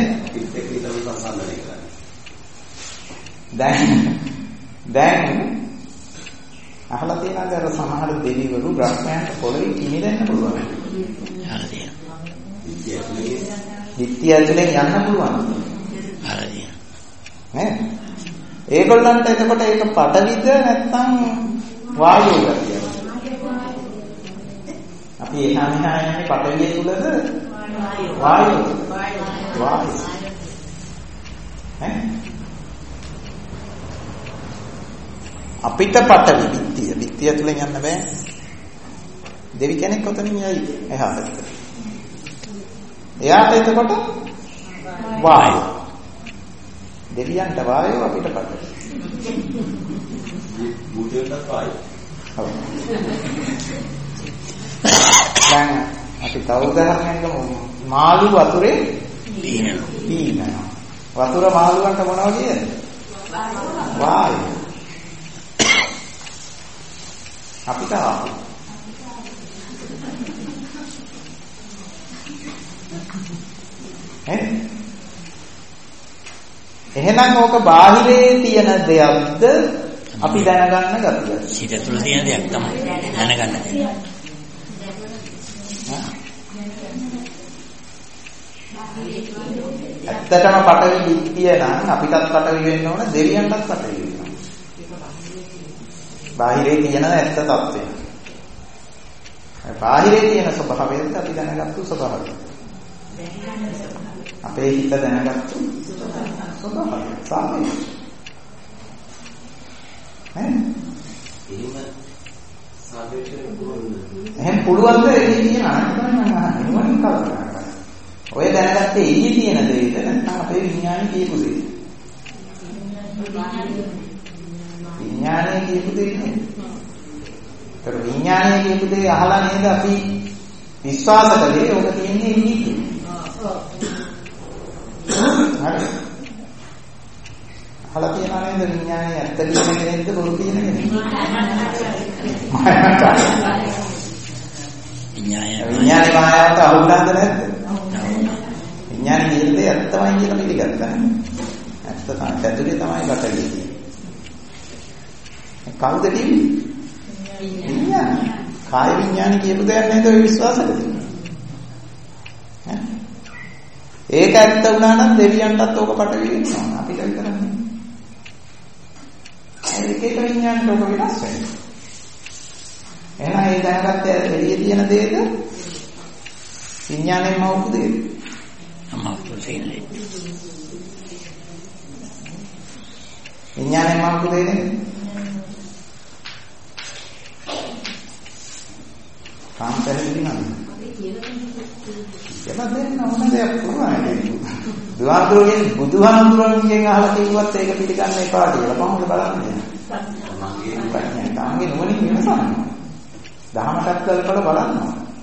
දැන් දැන් අහලා තියෙනවද අර සමහර දෙවිවරු බ්‍රහ්මයන්ට පොළවේ කිමිදෙන්න පුළුවන්. අහලා තියෙනවා. ditthිය ඇතුලෙන් යන්න පුළුවන්. අහලා තියෙනවා. නේද? ඒගොල්ලන්ට එතකොට ඒක පටවිද නැත්නම් වායුවද කියලා. අපි එහා මෙහා යන්නේ පටවිය තුලද වායුව? වායුව. ඈ? අපිට පටවි ditthිය. ditthිය තුලෙන් යන්න බෑ. දෙවි කෙනෙක් ඔතනින් යයි එහා පැත්තට. එයාට එතකොට වායුව. දෙවියන්ට වායුව අපිට පටවි. බුදුන්ට වායුව. ඔව්. දැන් අපි තව උදාහරණයක් ගමු. මාළු වතුරේ පීනනවා. පීනනවා. වතුර මාළුවන්ට මොනවද කියන්නේ? වායුව. අපිට ආපු. ඈ? එහෙනම් ඕක බාහිරේ තියෙන දෙයක්ද අපි දැනගන්න ගතියද? සිත තුළ තියෙන දෙයක් තමයි දැනගන්න තියෙන්නේ. ඇත්තටම පටවි ditthිය නම් අපිටත් පටවි වෙන්න ඕන දෙවියන්ටත් පටවි වෙන්න ඕන. බාහිරේ තියෙන ඇත්ත తත්වය. බාහිරේ තියෙන ස්වභාවයත් අපි දැනගත්තු ස්වභාවය. අපේ හිත දැනගත්තු ස්වභාවය. සාමය. ඈ? එහෙම සාපේක්ෂව පුළුවන්. එහෙනම් පුළුවන් ද එළිය තියෙන අනිත් මොනින් කල්පනා කරන්නේ? ඔය දැනගත්තේ එළිය තියෙන දෙයද නැත්නම් අපේ විඥානය කියපු දෙයද? විඥානය කියපු දෙයක් නෙවෙයි. ඒතර විඥානය කියපු දේ අහලා නේද අපි විශ්වාස කළේ ඔක තියෙන්නේ එළියේ. හරි. අහලා තියෙනා නේද විඥානේ ඇත්ත කියන කෙනෙක්ද බොරු කියන කෙනෙක්ද? විඥානය විඥානේ මායාවට අහුණාද නැද්ද? විඥානේ කියන්නේ ඇත්ත තමයි කියලා පිළිගත්තා නේ. ඇත්ත තමයි. ඇතුලේ තමයි බටලිය. කවුද කියන්නේ? විඥාන. කාය විඥාන කියපු දෙයක් නේද ඔය විශ්වාස කරන්නේ? ඈ? ඒක ඇත්ත වුණා නම් දෙවියන්ටත් ඕක පටවි වෙනවා. අපිට විතරක් නෙමෙයි. ඒක එක විඥානට ඕක වෙනස් වෙනවා. එහෙනම් ඒ දැනගත්ත එළියේ තියෙන දේද විඥාණයෙන් මවපු දේද? මවපු දෙන්නේ. විඥාණයෙන් මවපු දේද? කාන්තරේ නේද? එතන දෙන්න ඕන දෙයක් පුරායි. දුවන්තුරුගෙන් බුදුහාමුදුරන්ගෙන් අහලා කිව්වත් ඒක පිළිගන්න එපා කියලා. කොහොමද බලන්නේ? මගේ තාංගේ නුවණින් විමසන්න. දහමටත් කල්පල බලන්න.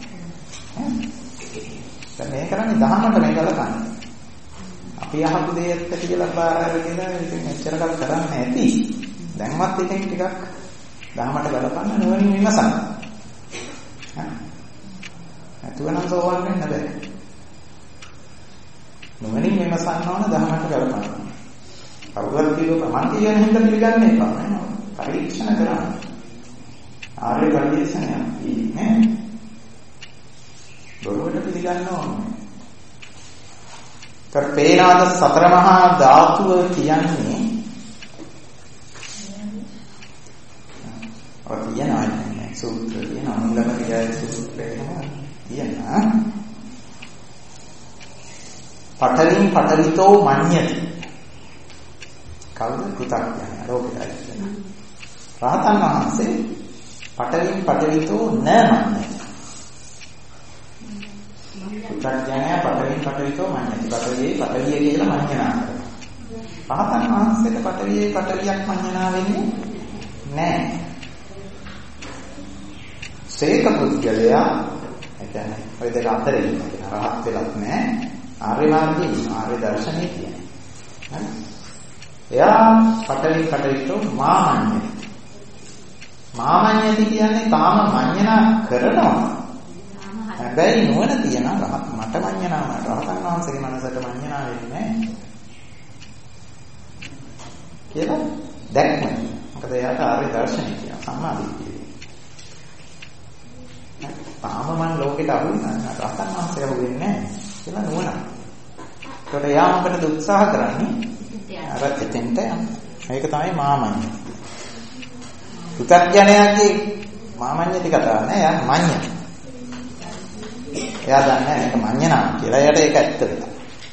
දැන් මේ කරන්නේ දහමට මේ කලකන්නේ. අපි අහපු දේ ඇත්ත කියලා බාර අරගෙන ඉතින් එච්චර කල් කරන්නේ නැති. දැන්වත් ඉතින් ටිකක් දහමට ගලපන්න නුවණින් විමසන්න. නැතුවනම් සෝවන් වෙන්න බෑ. නුවණින් විමසන්න ඕන දහමට ගලපන්න. කවුරුත් කියව මම කියන හින්දා පිළිගන්නේ එපා නේද? පරීක්ෂණ කරන්න. ආර්ය පරිශ්‍රණය නේ. බොරුවට පිළිගන්න ඕන. කරපේනාද සතර මහා ධාතුව කියන්නේ ඔය කියනවා සූත්‍රය කියන අනුලම විජය සූත්‍රය කියනවා. පඨලින් පඨලිතෝ මඤ්ඤති. කවුද කෘතඥය රෝගයයි. රහතන් වහන්සේ පඨලින් පඨලිතෝ න මඤ්ඤති. කෘතඥය පඨලින් පඨලිතෝ මඤ්ඤති. පඨලියේ පඨලිය කියලා මඤ්ඤනා කරනවා. රහතන් වහන්සේට පඨලියේ පඨලියක් මඤ්ඤනා වෙන්නේ නැහැ. සේක පුද්ගලයා කියන්නේ ඔය දෙක අතරේ ඉන්නවා. රහත් වෙලත් නැහැ. ආර්ය මාර්ගයේ ඉන්නවා. ආර්ය දර්ශනයේ කියන්නේ. හරි. එයා පටවි කටවිතෝ මාමඤ්ඤති. මාමඤ්ඤති කියන්නේ තාම මඤ්ඤනා කරනවා. හැබැයි නුවණ තියන රහත් මට මඤ්ඤනා රහතන් වහන්සේගේ මනසට මඤ්ඤනා වෙන්නේ නැහැ. කියලා දැක්ම. මොකද එයාට ආර්ය දර්ශනය කියන සම්මාදිට්ඨිය. තාම මන් ලෝකෙට අහුවෙන්නේ නැහැ. රහතන් වහන්සේ අහුවෙන්නේ නැහැ. කියලා නුවණ. ඒකට එයා මොකටද උත්සාහ කරන්නේ? අර එතෙන්ට යන්න. මේක තමයි මාමඤ්ඤ. පුතග්ජනයාගේ මාමඤ්ඤති කතාව නෑ. එයා මඤ්ඤ. එයා දන්නේ මේක මඤ්ඤනා කියලා. එයාට ඒක ඇත්ත වෙලා.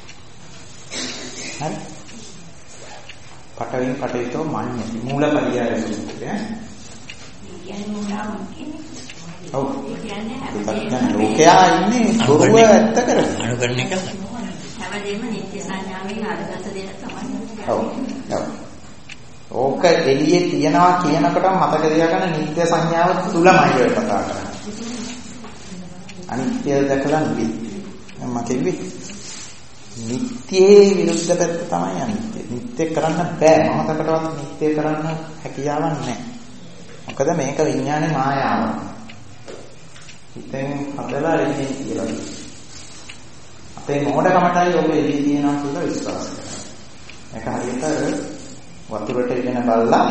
හරි. පටවින් පටිතෝ මඤ්ඤති. මූලපරියාය සූත්‍රය. කියන්නේ මොනවා කියන්නේ? ඔව්. ලෝකයා ඉන්නේ බොරුව ඇත්ත කරගෙන. අනුකරණය කරලා. හැමදේම නිත්‍ය සංඥාවෙන් අරගත දෙයක් තමයි. ඔව්. ඔව්. ඕක එළියේ තියනවා කියනකොටම මතක තියාගන්න නිත්‍ය සංඥාව තුලමයි ඔය කතා කරන්නේ. අනිත්‍ය දැකලා නෙවෙයි. මම කිව්වේ නිත්‍යයේ විරුද්ධ පැත්ත තමයි අනිත්‍ය. නිත්‍ය කරන්න බෑ. මොහොතකටවත් නිත්‍ය කරන්න හැකියාවක් නැහැ. මොකද මේක විඥානේ මායාවක්. හිතෙන් හදලා එන්නේ කියලා. අපේ මොඩකමටයි ඔබ එළිය තියනවා කියලා විශ්වාස කරනවා. මේක හරියට වතුරට ඉගෙන බලලා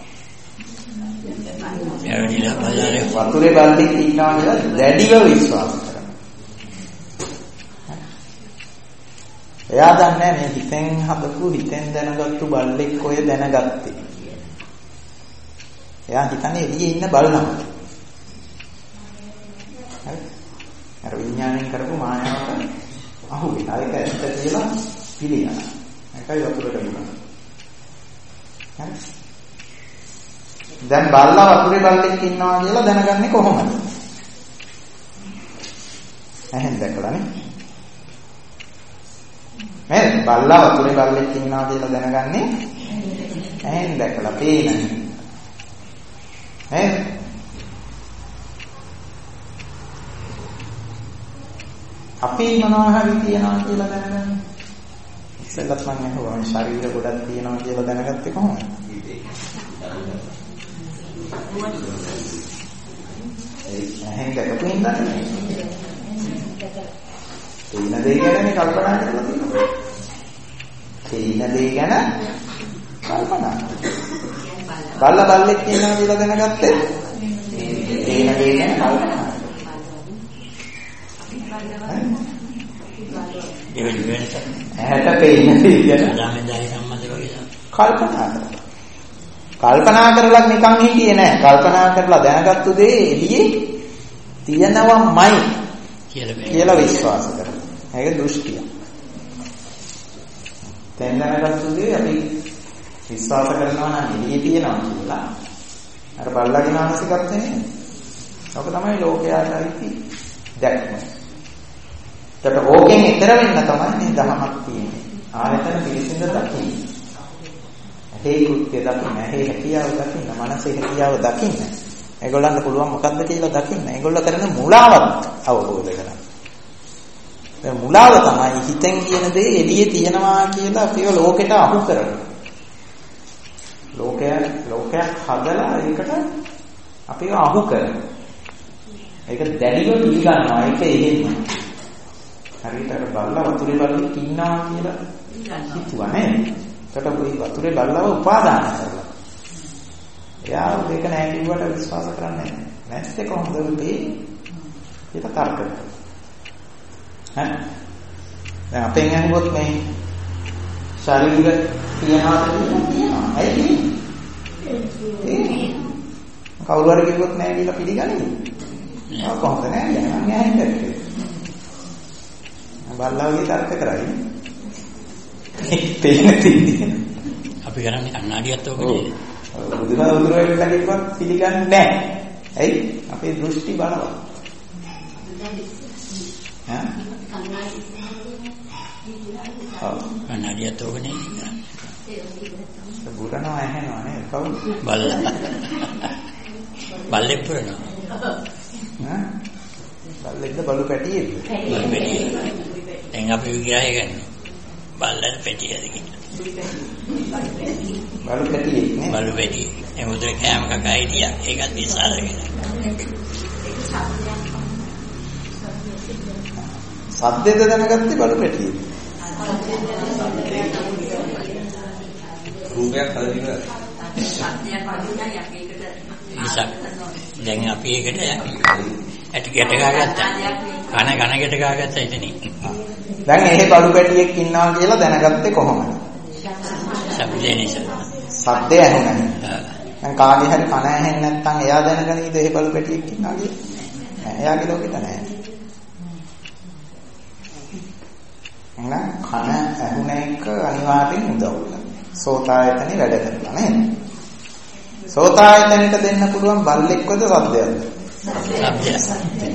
එයාවිලා බලන්නේ වතුරේ බල්ලෙක් ඉන්නවා කියලා දැඩිව විශ්වාස කරනවා. එයා දන්නේ මේ හිතෙන් හදපු හිතෙන් දැනගත්තු බල්ලෙක් ඔය දැනගත්තේ. එයා හිතන්නේ එළියේ ඉන්න බල්ලම. අර විඥාණයෙන් කරපු මායාවට අහු වෙලා ඒක ඇත්ත කියලා පිළිගන්න. ඒකයි වතුරට ගියා. හරි. දැන් බල්ලා වතුරේ බල්ලෙක් ඉන්නවා කියලා දැනගන්නේ කොහොමද? එහෙන් දැකලානේ. මේ බල්ලා වතුරේ බල්ලෙක් ඉන්නවා කියලා දැනගන්නේ එහෙන් දැකලා පේනනේ. එහෙන් අපි මොනවා හරි තියනවා කියලා දැනගන්න. ඉස්සෙල්ලත් මම අහුවා මේ ශරීර ගොඩක් තියෙනවා කියලා දැනගත්තේ කොහොමද? එහෙන් දැකපු ඉඳන් තේින දේ ගැන මේ කල්පනා කරලා තියෙනවා. තේින දේ ගැන කල්පනා. බල්ල බල්ලෙක් කියනවා කියලා දැනගත්තේ තේින දේ ගැන කල්පනා. ඒ වෙනුවෙන් ඇහැට පේන දේ ගැන ළමෙන්දායි සම්බන්ධ වගේ කල්පනා කරලා. කල්පනා කරලා නිකන් හිටියේ නෑ. කල්පනා කරලා දැනගත්තු දේ එළියේ තියෙනවමයි කියලා විශ්වාස කරනවා. ඒක දෘෂ්ටිය. දැන් දැනගත්තු දේ අපි විශ්වාස කරනවා නම් එළියේ තියෙනවා කියලා. අර බල්ලාගේ මානසිකත්වය නේ. ඔක තමයි ලෝකයාට අයිති දැක්ම. ඒකට ඕකෙන් ඈතර වෙන්න තමයි මේ දහමක් තියෙන්නේ. ආයතන පිළිසිඳ දකින්න. හේ කෘත්‍ය දකින්න, හේ හැකියාව දකින්න, මනසේ හැකියාව දකින්න. ඒගොල්ලන්ට පුළුවන් මොකද්ද කියලා දකින්න. ඒගොල්ලෝ කරන මුලාවත් අවබෝධ කරගන්න. දැන් මුලාව තමයි හිතෙන් කියන දේ එළියේ තියෙනවා කියලා අපිව ලෝකෙට අහු කරනවා. ලෝකය ලෝකයක් හදලා ඒකට අපිව අහු කරනවා. ඒක දැඩිව පිළිගන්නවා. ඒක එහෙම. හරියට අර බල්ලා වතුරේ බල්ලෙක් ඉන්නවා කියලා හිතුවා නේද? ඒකට ওই වතුරේ බල්ලව උපාදාන කරලා. එයා ඒක නෑ කිව්වට විශ්වාස කරන්නේ නෑ. නැත්නම් කොහොමද වෙන්නේ? ඒක තර්ක කරනවා. හරි. දැන් අපෙන් අහුවොත් මේ ශරීර තියනවාද කියලා? ඇයි? කවුරු හරි කිව්වොත් නෑ කියලා පිළිගන්නේ. ආ කොහොමද නෑ කියන්නේ? මම ඇහෙන්නේ. බල්ලාගේ තර්ක කරයි. අපි කරන්නේ කන්නාඩියත් ඔකනේ. බුදුහාමුදුරුවෝ වෙලා කිව්වත් පිළිගන්නේ නැහැ. ඇයි? අපේ දෘෂ්ටි බලවත්. ඈ? කන්නාඩියත් ඔකනේ. බුරනවා ඇහෙනවා නේද? කවුද? බල්ලා. බල්ලෙක් පුරනවා. ඈ? බල්ලෙක්ද බලු පැටියෙක්ද? බලු පැටියෙක්. දැන් අපි විග්‍රහය කරනවා. බල්ලට පැටියද කියලා. බලු පැටියෙක් නේ. බලු පැටියෙක්. ඒ මුද්‍රේ කෑම කකා හිටියා. ඒකත් විශ්වාසගෙන. සද්දෙද දැනගත්තේ බලු පැටියෙක්. රූපයක් හදන්න නිසා දැන් අපි ඒකට ඇට ගැට ගාගත්තා. කන කන ගැට ගාගත්තා එතනින්. දැන් එහෙ බලු පැටියෙක් ඉන්නවා කියලා දැනගත්තේ කොහොමද? ශබ්දේ නිසා. ශබ්දය ඇහෙනවා. දැන් කාගේ හරි කන ඇහෙන්නේ නැත්නම් එයා දැනගනීද එහෙ බලු පැටියෙක් ඉන්නවා කියලා? නෑ. එයාගේ ලෝකෙට නෑ. එහෙනම් කන ඇහුණ එක අනිවාර්යෙන් උදව් වෙනවා. සෝතායතනෙ වැඩ කරනවා නේද? සෝතායතනෙට දෙන්න පුළුවන් බල්ලෙක්වද සද්දයක්ද? සද්දයක්.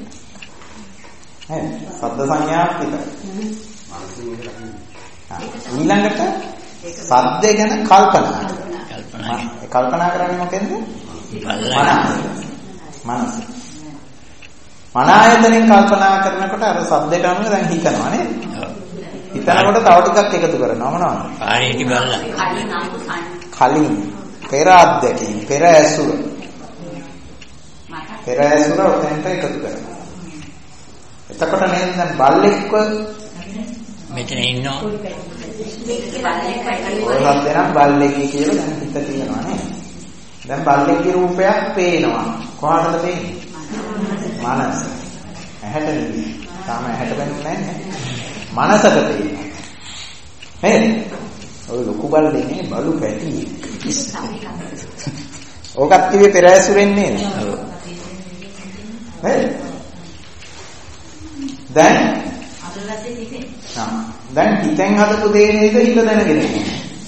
ඈ සද්ද සංඥාවක් විතරයි. ඊළඟට සද්ද ගැන කල්පනා කරනවා. කල්පනා. කල්පනා කරන්නේ මොකෙන්ද? බල්ලා. මනස. මන ආයතනෙන් කල්පනා කරනකොට අර සද්දේට අනුව දැන් හිතනවා නේද? හිතනකොට තව ටිකක් එකතු කරනවා මොනවද? පාරේටි බල්ලා. කලින් පෙර අත්දැකීම් පෙර ඇසුර. පෙර ඇසුර උතෙන්ට එකතු කරනවා. එතකොට නේද දැන් බල්ලෙක්ව මෙතන ඉන්නෝ. ඔයගොල්ලෝ දෙනා බල්ලෙක්ගේ කියලා දැන් හිත තියෙනවා නේද? දැන් බල්ලෙක්ගේ රූපයක් පේනවා. කොහාටද පේන්නේ? මනස. ඇහැට නෙවෙයි. තාම ඇහැට බැන්නේ නැහැ. මනසට පේනවා. නේද? ඔය ලොකු බල්ලේ නේ බලු පැටි. ඕකත් කිව්වේ පෙර ඇසුරෙන් නේද? නේද? දැන් අදලසේ තිතේ. ආ දැන් හිතෙන් හදපු දේ නේද හිත දැනගෙන ඉන්නේ.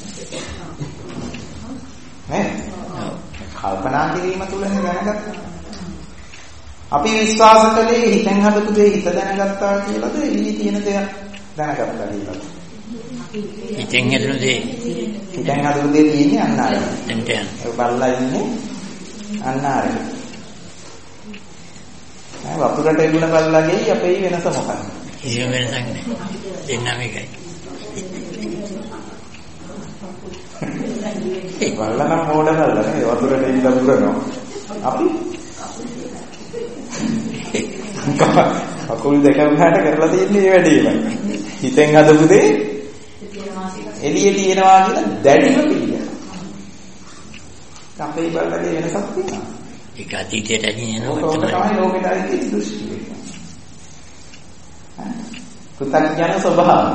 නේද? කල්පනා කිරීම තුළනේ දැනගත්තා. අපි විශ්වාස කළේ හිතෙන් හදපු දේ හිත දැනගත්තා කියලාද එළියේ තියෙන දේ දැනගත්තා කියලාද? හිතෙන් හදපු දේ හිතෙන් හදපු දේ තියෙන්නේ අන්නාරේ. එතෙන්ට යන. ඒ බල්ලා ඉන්නේ අන්නාරේ. නෑ වතුරට එළුණ බල්ලාගේ අපේ වෙනස මොකක්ද? කිසිම වෙනසක් නැහැ. දෙන්නම එකයි. ඒ බලලා නම් මොඩ කරලා නේ වතුරට ඉඳලා පුරනවා. අපි අකුල් දෙක උහාට කරලා තියෙන්නේ මේ වැඩේම. හිතෙන් හදපු දේ එළියේ තියනවා කියලා දැඩිව පිළිගන්න. අපේ බලලේ වෙනසක් තියෙනවා. ඒක අතීතයට ඇදිනේනවා තමයි. තමයි ලෝකෙට ඇති දෘෂ්ටි. කෘතඥ ස්වභාවය.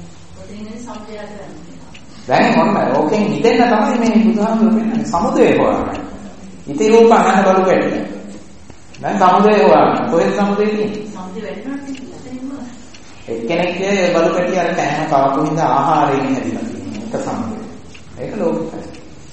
දැන් මොන්න ඕකෙන් හිතෙන්න තමයි මේ බුදුහාමුදුරුවෝ කියන්නේ සමුදය හොයන්නේ. ඉති රූප අනන බලු කැඩේ. දැන් සමුදය හොයන්නේ. කොහෙද සමුදය තියෙන්නේ? සමුදය වෙන්නත් එක්කෙනෙක්ගේ බලු කැටි අර කෑම කවපු හින්දා ආහාරයෙන් හැදිලා තියෙනවා. ඒක සමුදය. ඒක ලෝකයි.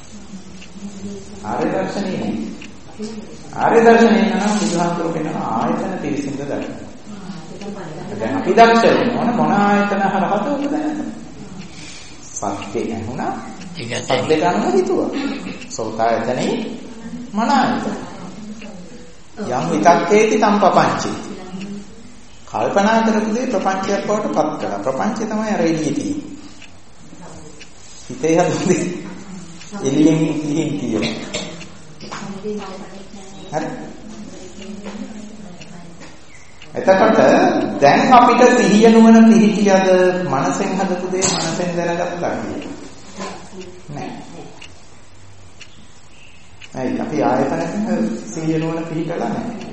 ආර්ය දර්ශනේ නේ. ආර්ය දර්ශනේ නම් බුදුහාමුදුරුවෝ කියන ආයතන පිරිසිඳ දර්ශනය. දැන් අපි දක්ෂ වෙනවා මොන ආයතන හරහාද ඔබ දැනගන්න. සත්‍ය ඇහුණා සත්‍යයට අනුව හිතුවා. සෝතායතනේ මන ආයතන. යම් විතක්කේති තම් පපංචේ. කල්පනා කරපු දේ ප්‍රපංචයක් බවට පත් කළා. ප්‍රපංචය තමයි අර එළියේ තියෙන්නේ. හිතේ හදුනේ එළියෙන් ගිහින් තියෙනවා. හරි. එතකොට දැන් අපිට සිහිය නුවණ පිහිටියද මනසෙන් හදපු දේ මනසෙන් දැනගත්තා කියන්නේ නෑ. ඇයි අපි ආයතනක සිහිය නුවණ පිහිටලා නැහැ.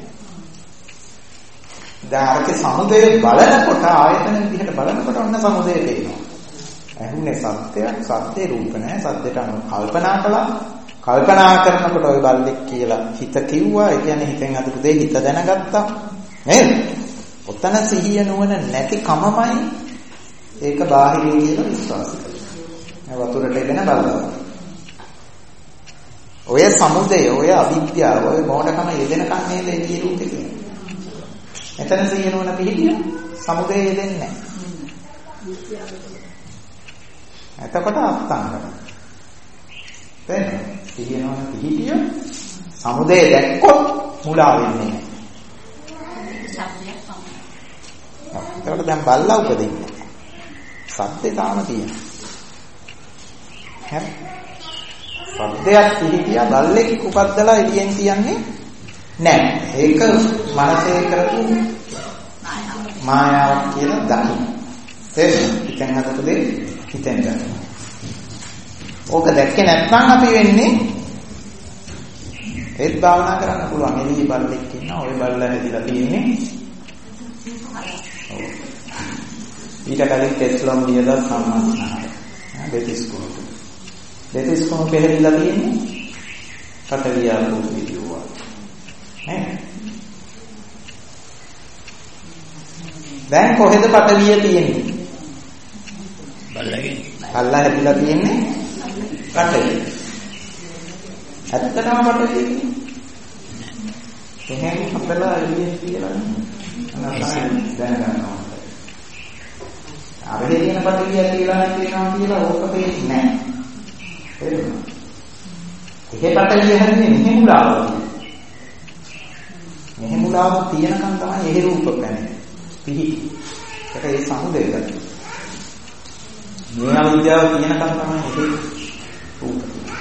දැන් අරකේ සමුදය බලනකොට ආයතන විදිහට බලනකොට ඔන්න සමුදය පේනවා. ඇහුනේ සත්‍යයක් සත්‍ය රූප නැහැ සත්‍යයට අනුව කල්පනා කළා. කල්පනා කරනකොට ওই බල්ලෙක් කියලා හිත කිව්වා. ඒ කියන්නේ හිතෙන් හදපු දේ හිත දැනගත්තා. නේද? ඔතන සිහිය නුවණ නැති කමමයි ඒක බාහිරින් කියලා විශ්වාස කරනවා. වතුරට එදෙන බලනවා. ඔය සමුදය, ඔය අවිද්‍යාව, ඔය මෝඩකම යෙදෙනකන් නේද එළිය රූපේ කියන්නේ. එතන සිහිය නුවණ පිළිගිය සමුදය යෙදෙන්නේ නැහැ. එතකොට අත්ංගම. දැන් සිහිය නුවණ පිළිගිය සමුදය දැක්කොත් මුලා වෙන්නේ නැහැ. ඒකට දැන් බල්ලා උපදින්නේ. සත්‍ය තාම තියෙනවා. හරි. සත්‍යයක් පිළිකියා බල්ලෙක් උපද්දලා එළියෙන් තියන්නේ නැහැ. ඒක මනසේ කරපු මායාවක් කියලා දකින්න. තේරෙනවද? හිතෙන් හදපු දේ හිතෙන් ගන්න. ඕක දැක්කේ නැත්නම් අපි වෙන්නේ ඒත් භාවනා කරන්න පුළුවන්. එළියේ බල්ලෙක් ඉන්නවා. ওই බල්ලා හැදිලා තියෙන්නේ ඊට කලින් තෙස්ලම් නියද සම්මාසනාය. දෙතිස් කුණු. දෙතිස් කුණු පෙරලිලා තියෙන්නේ පටලියා භූමියුවා. නේ? දැන් කොහෙද පටලිය තියෙන්නේ? බල්ලගේ. බල්ලා හැදිලා තියෙන්නේ පටලිය. ඇත්තටම පටලිය තියෙන්නේ. එහෙනම් අපලා එළියේ කියලා නෑ. දැනගන්නවා. අපේ කියන පටලිය කියලා කියනවා කියලා ඕක පේන්නේ නැහැ. තේරුණා? ඒ පටලිය හැදෙන්නේ මෙහෙමුලාව. මෙහෙමුලාව තියෙනකන් තමයි එහි රූප පැන්නේ. පිහි. ඒක ඒ සමුදේද. මේ අවිද්‍යාව තියෙනකන් තමයි එහි රූප.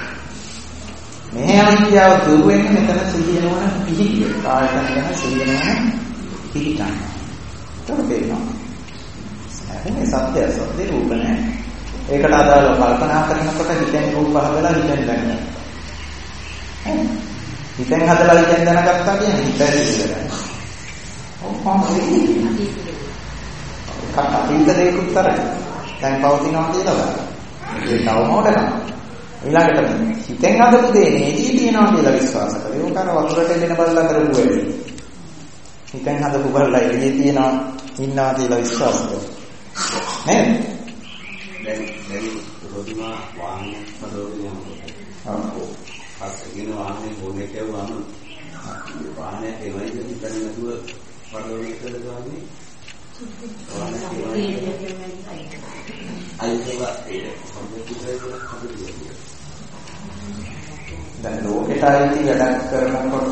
මේ අවිද්‍යාව දුරු වෙන්නේ මෙතන සිහිනවන පිහිටිය. කායයන් ගැන සිහිනවන පිහිටන. ඒක තේරෙනවා. මේ සත්‍ය සත්‍ය රූප නැහැ. ඒකට අදාළව කල්පනා කරනකොට හිතෙන් රූප හදලා හිතෙන් දැනගන්න. හිතෙන් හදලා හිතෙන් දැනගත්තා කියන්නේ හිතේ ඉඳලා. ඔක්කොම ඒකත් අතීත දෙයක්ත් තරයි. දැන් පවතිනවා කියලා බලන්න. ඒ තව මොඩකම. ඊළඟට හිතෙන් හදපු දේ නේදී තියනවා කියලා විශ්වාස කරේ. ඒක අර වතුරට එන්න බලලා කරපු වැඩේ. හිතෙන් හදපු බලලා එළියේ තියනවා ඉන්නවා කියලා විශ්වාස කරේ. නේද? දැන් දැන් රොදිමා වාහනේ පදවගෙන යනවා. ඔව්. අස්ගෙන වාහනේ ගොඩේ කියවම වාහනේ එවයි දෙන්න නතුව පදවගෙන ඉස්සරහට ගන්නේ. වාහනේ අයිතවා ඒ සම්පූර්ණ කරලා දැන් ලෝකෙට ආйти වැඩක් කරනකොට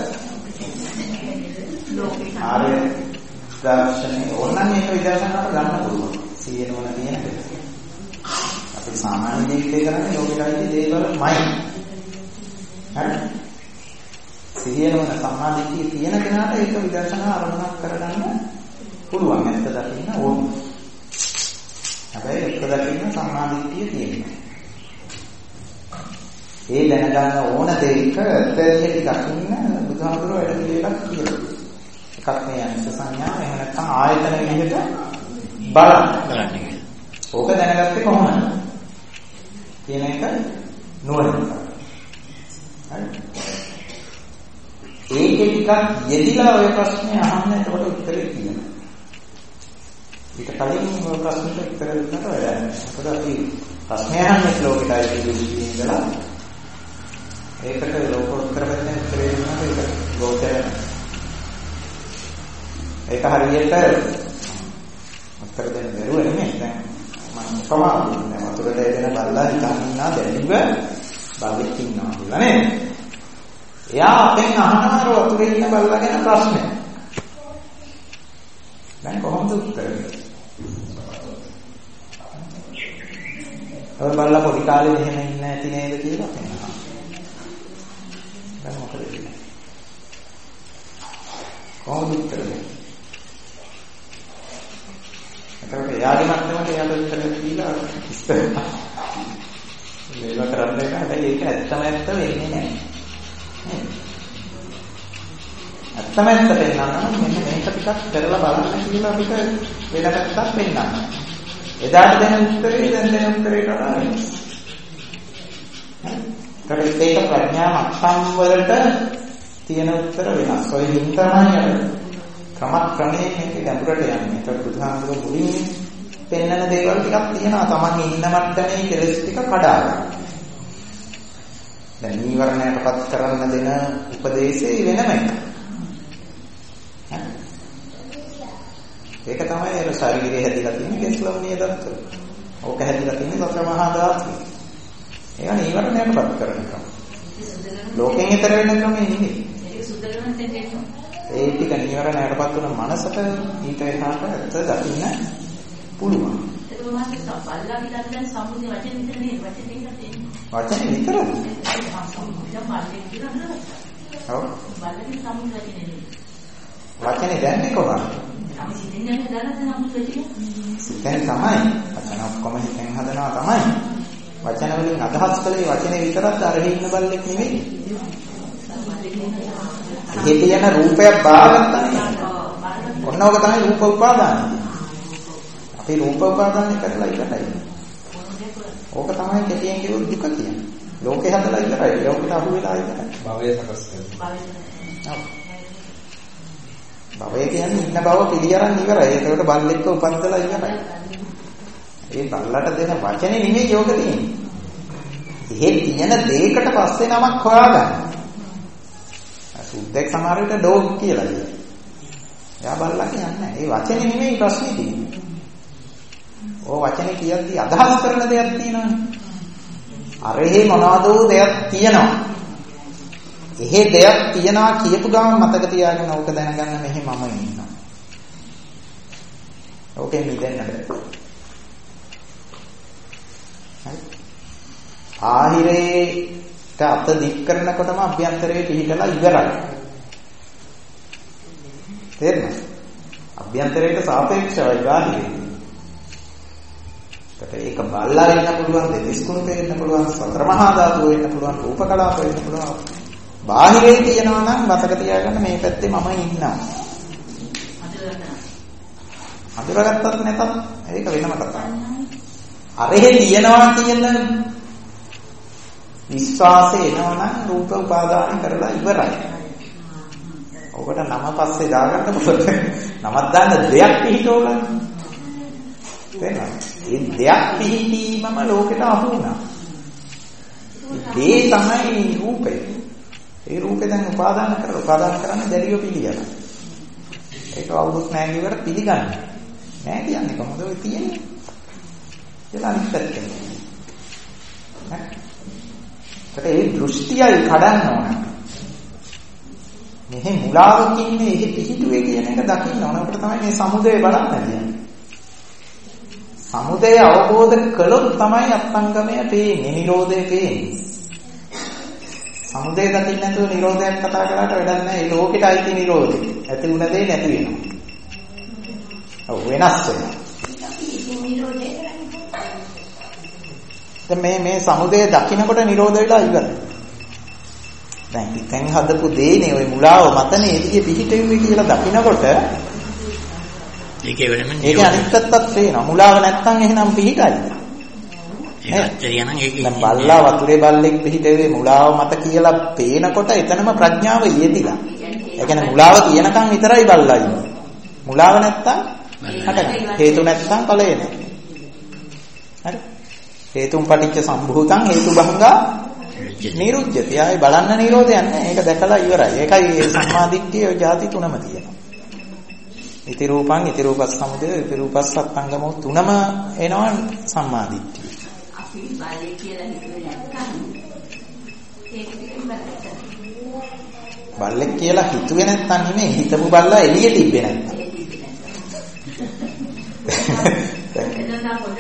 ආර්ය දර්ශනේ ඕනනම් මේක විදර්ශනාවට ගන්න පුළුවන්. සියනවන තියෙන දෙයක්. අපි සාමාන්‍ය ජීවිතේ කරන්නේ ලෝකෙටයි දේවල්මයි. හරි? සිහියනවන සම්මාදිට්ඨිය තියෙන කෙනාට ඒක විදර්ශනා අරමුණක් කරගන්න පුළුවන්. ඇත්ත දකින්න ඕන. හැබැයි එක්ක දකින්න සම්මාදිට්ඨිය තියෙනවා. ඒ දැනගන්න ඕන දෙයක ඇත්තටම දකින්න බුදුහාමුදුරුවෝ වැඩ පිළිවෙලක් කියලා. එකක් මේ අනිත් සංඥාව එහෙම නැත්නම් ආයතන විදිහට බලන්න. ඕක දැනගත්තේ කොහොමද? කියන එක නුවණ. හරි. ඒකේ ටිකක් යෙදිලා ඔය ප්‍රශ්නේ අහන්න එතකොට උත්තරේ තියෙනවා. ඊට කලින් ඔය ප්‍රශ්නෙට උත්තර දෙන්නට වැඩක්. මොකද අපි ප්‍රශ්නේ අහන්නේ ලෝකෙටයි ඉඳලා ඒකට ලෝකෝත්තර වෙන්නේ උත්තරේ දෙනවා ඒක ගෝචර. ඒක හරියට උත්තර දෙන්න බැරුව නෙමෙයි. දැන් මම කොහොමද දැන් වතුරට එන බල්ලා හිතන්නා දැලිව බල්ලෙක් ඉන්නවා කියලා නේද? එයා අපෙන් අහනවා වතුරේ ඉන්න බල්ලා ගැන ප්‍රශ්නයක්. දැන් කොහොමද උත්තර දෙන්නේ? ඔය බල්ලා පොඩි කාලේ මෙහෙම ඉන්න ඇති නේද කියලා කියනවා. දැන් මොකද වෙන්නේ? කොහොමද උත්තර දෙන්නේ? ඒකට එයාගේ මත්තමට එයාට උත්තර දීලා ඉස්සර. මේක කරන්නේ නැහැ. ඒක ඇත්තම ඇත්ත වෙන්නේ නැහැ. ඇත්තම ඇත්ත පෙන්නන්න මෙන්න මේක ටිකක් කරලා බලන්න කියලා අපිට වෙන පැත්තක් පෙන්නන්න. එදාට දෙන උත්තරේ දැන් දෙන උත්තරේට වඩා වෙනස්. හරි. ඒක ප්‍රඥා මට්ටම් වලට තියෙන උත්තර වෙනස්. ඔය හිතමයි අර ක්‍රමක්‍රමයෙන් මේක ගැඹුරට යන්නේ. ඒක බුදුහාමුදුරුවෝ මුලින් පෙන්නන දේවල් ටිකක් තියෙනවා. Taman ඉන්න මට්ටමේ කෙලෙස් ටික කඩා ගන්න. දැන් නීවරණයටපත් කරන්න දෙන උපදේශේ වෙනම එකක්. ඒක තමයි අර ශරීරයේ හැදිලා තියෙන කෙස්ලවණිය දත්ත. ඕක හැදිලා තියෙන සතර මහා ධාතු. ඒක නීවරණයටපත් කරන එක. ලෝකෙන් ඈතර වෙන ක්‍රමෙ නෙමෙයි. ඒක සුද්ධ කරන තැනට. ඒ ටික නීවරණයටපත් වුණ මනසට ඊට එහාට ඇත්ත දකින්න පුළුවන්. ඒක මොනවද සම්බල්ලා විතර දැන් සම්මුති වචන විතර නේ වචන දෙකක් තියෙනවා. වචන විතරද? ඔව්. වචනේ දැන්නේ කොහොමද? අපි සිතින් යන දාලා සම්මුති වචනේ. සිතෙන් තමයි. වචන ඔක්කොම හිතෙන් හදනවා තමයි. වචන වලින් අදහස් කළේ වචනේ විතරක් අරගෙන ඉන්න බල්ලෙක් නෙමෙයි. ඒ කියන රූපයක් බාරගත්තා. ඔන්න ඔක තමයි රූප උපාදානය. අපි රූප උපාදානය කරලා ඉවරයි. ඕක තමයි කෙටියෙන් කියුවොත් දුක කියන්නේ. ලෝකේ හදලා ඉවරයි. ලෝකෙට අහු වෙලා ඉවරයි. භවය සකස් කරනවා. භවය කියන්නේ ඉන්න බව පිළිගන්න ඉවරයි. ඒකට බල්ලෙක්ව උපන්දලා ඉවරයි. ඒ බල්ලට දෙන වචනේ නෙමෙයි යෝග තියෙන්නේ. එහෙ තියෙන දෙයකට පස්සේ නමක් හොයාගන්න. සුද්දෙක් සමහර විට ඩොග් කියලා කියනවා. එයා බල්ලා කියන්නේ. ඒ වචනේ නෙමෙයි ප්‍රශ්නේ තියෙන්නේ. ඕ වචනේ කියද්දි අදහස් කරන දෙයක් තියෙනවනේ. අරෙහි මොනවදෝ දෙයක් තියෙනවා. එහෙ දෙයක් තියනවා කියපු ගමන් මතක තියාගෙන ඕක දැනගන්න මෙහෙ මම ඉන්නවා. ඕකෙන් මිදෙන්න බෑ. හරි. ආහිරේට අත දික් කරනකොටම අභ්‍යන්තරයේ පිහිටලා ඉවරයි. තේරෙනවද? අභ්‍යන්තරයට සාපේක්ෂවයි බාහිරේ. ඒක බල්ලා වෙන්න පුළුවන්, දෙතිස් කුණු වෙන්න පුළුවන්, සතර මහා ධාතු වෙන්න පුළුවන්, රූප කලාප වෙන්න පුළුවන්. බාහිරේ තියෙනවා නම් මතක තියාගන්න මේ පැත්තේ මම ඉන්නවා. අඳුරගත්තත් නැතත් ඒක වෙනම කතාවක්. අරෙහි තියනවා කියන විශ්වාසය එනවා නම් රූප උපාදාන කරලා ඉවරයි. ඔකට නම පස්සේ දාගන්න පුළුවන්. නමක් දාන්න දෙයක් පිටෝලන්නේ. තේරෙනවද? ඒ දෙයක් පිහිටීමම ලෝකෙට අහු වුණා. ඒ තමයි රූපය. ඒ රූපේ දැන් උපාදාන කරලා උපාදාන කරන්නේ දැරියෝ පිළිගන්න. ඒක අවුරුත් නැහැ කියවට පිළිගන්නේ. නෑ කියන්නේ කොහොමද ඔය තියෙන්නේ? කියලා අනිත් පැත්තෙන්. හරි. ඒ දෘෂ්ටියයි කඩන්න ඕන. මෙහි මුලාවක ඉන්නේ එහි පිහිටුවේ කියන එක දකින්න ඕන. අපිට තමයි මේ සමුදය බලන්න කියන්නේ. සමුදය අවබෝධ කළොත් තමයි අත්ංගමය පේන්නේ, නිරෝධය පේන්නේ. සමුදය දකින්න නැතුව නිරෝධයක් කතා කරාට වැඩක් නැහැ. ඒ ලෝකෙට අයිති නිරෝධය. ඇති වුණ දේ නැති වෙනවා. ඔව් වෙනස් වෙනවා. දැන් මේ මේ සමුදය දකින්නකොට නිරෝධ වෙලා ඉවරයි. දැන් ඉතින් හදපු දේනේ ওই මුලාව මතනේ එළිය පිහිටෙන්නේ කියලා දකින්නකොට ඒකේ වෙනම ඒක අනිත් පැත්තත් පේනවා. මුලාව නැත්තම් එහෙනම් පිහිටයි. ඒකත් කියනනම් ඒකේ දැන් බල්ලා වතුරේ බල්ලෙක් පිහිටෙවේ මුලාව මත කියලා පේනකොට එතනම ප්‍රඥාව යෙදිලා. ඒ කියන්නේ මුලාව කියනකම් විතරයි බල්ලා ඉන්නේ. මුලාව නැත්තම් හටගන්න. හේතු නැත්තම් ඵලය නැහැ. හරි? හේතුන් පටිච්ච සම්භූතං හේතුබංගා නිරුද්ධති. ආයි බලන්න නිරෝධයක් නැහැ. ඒක දැකලා ඉවරයි. ඒකයි මේ සම්මාදිට්ඨිය ඔය જાති තුනම තියෙනවා. ඉති රූපං ඉති රූපස් සමුදය ඉති රූපස් සත්ංගමෝ තුනම එනවා සම්මාදිට්ඨිය. අපි බාලේ කියලා හිතුවේ නැත්නම් ඒක ටිකක් බල්ලෙක් කියලා හිතුවේ නැත්නම් නෙමෙයි හිතපු බල්ලා එළිය තිබ්බේ නැත්නම්. එතන පොඩ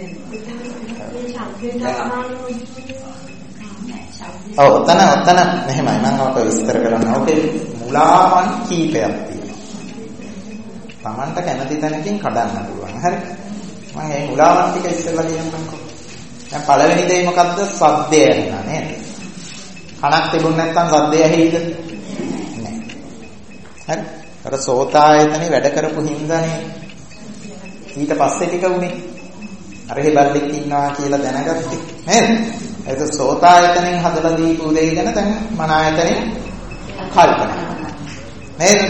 පැහැදිලි. ඔව් ඔතන ඔතන මෙහෙමයි මම ඔක විස්තර කරන්න. ඔකේ මුලාවන් කීපයක් තියෙනවා. Tamanට කැමති තැනකින් කඩන්න පුළුවන්. හරි. මම මේ මුලාවන් ටික ඉස්සෙල්ලා කියන්නම්කෝ. දැන් පළවෙනි දේ මොකද්ද? සද්දය ඇහෙනා නේද? කනක් තිබුණ නැත්නම් සද්දය ඇහෙයිද? නැහැ. හරි. අර සෝතායතනේ වැඩ කරපු හින්දානේ ඊට පස්සේ ටික උනේ. අර හේබල්ලෙක් ඉන්නවා කියලා දැනගත්තේ නේද? ඒක සෝතායතනෙන් හදලා දීපු දෙය ගැන දැන් මන ආයතනෙන් කල්පනා. නේද?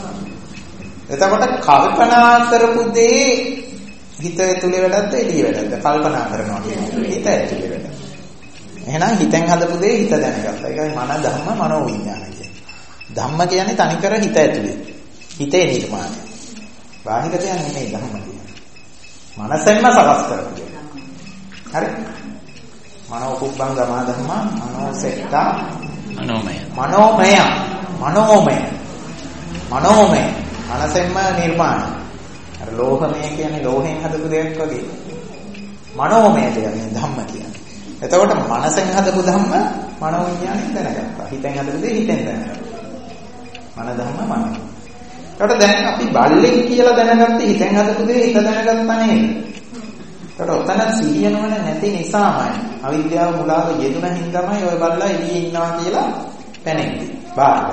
එතකොට කල්පනා කරපු දේ හිත ඇතුලේ වැඩක්ද එළිය වැඩක්ද? කල්පනා කරනවා කියන්නේ හිත ඇතුලේ වැඩ. එහෙනම් හිතෙන් හදපු දේ හිත දැනගත්තා. ඒකයි මන ධම්ම මනෝ විඥාන කියන්නේ. ධම්ම කියන්නේ තනිකර හිත ඇතුලේ. හිතේ නිර්මාණය. බාහිර දෙයක් නෙමෙයි ධම්ම කියන්නේ. මනසෙන්ම සකස් කරපු දේ. හරි? මනෝ කුබ්බං ගමා ධම්ම මනෝ සෙට්ටා මනෝමය. මනෝමය. මනෝමය. මනෝමය. මනසෙන්ම නිර්මාණය. අර ලෝහමය කියන්නේ ලෝහයෙන් හදපු දෙයක් වගේ. මනෝමය කියන්නේ ධම්ම කියන්නේ. එතකොට මනසෙන් හදපු ධම්ම මනෝ විඥාණයෙන් දැනගත්තා. හිතෙන් හදපු දේ හිතෙන් දැනගත්තා. මන ධම්ම මනෝ. එතකොට දැන් අපි බල්ලෙක් කියලා දැනගත්තේ හිතෙන් හදපු දේ හිත දැනගත්තා නේද? එතකොට ඔතන සිහිය නොවන නැති නිසාමයි අවිද්‍යාව මුලාව යෙදුන හින්දාමයි ඔය බල්ලා එළියේ ඉන්නවා කියලා පැනෙන්නේ. බාහිර.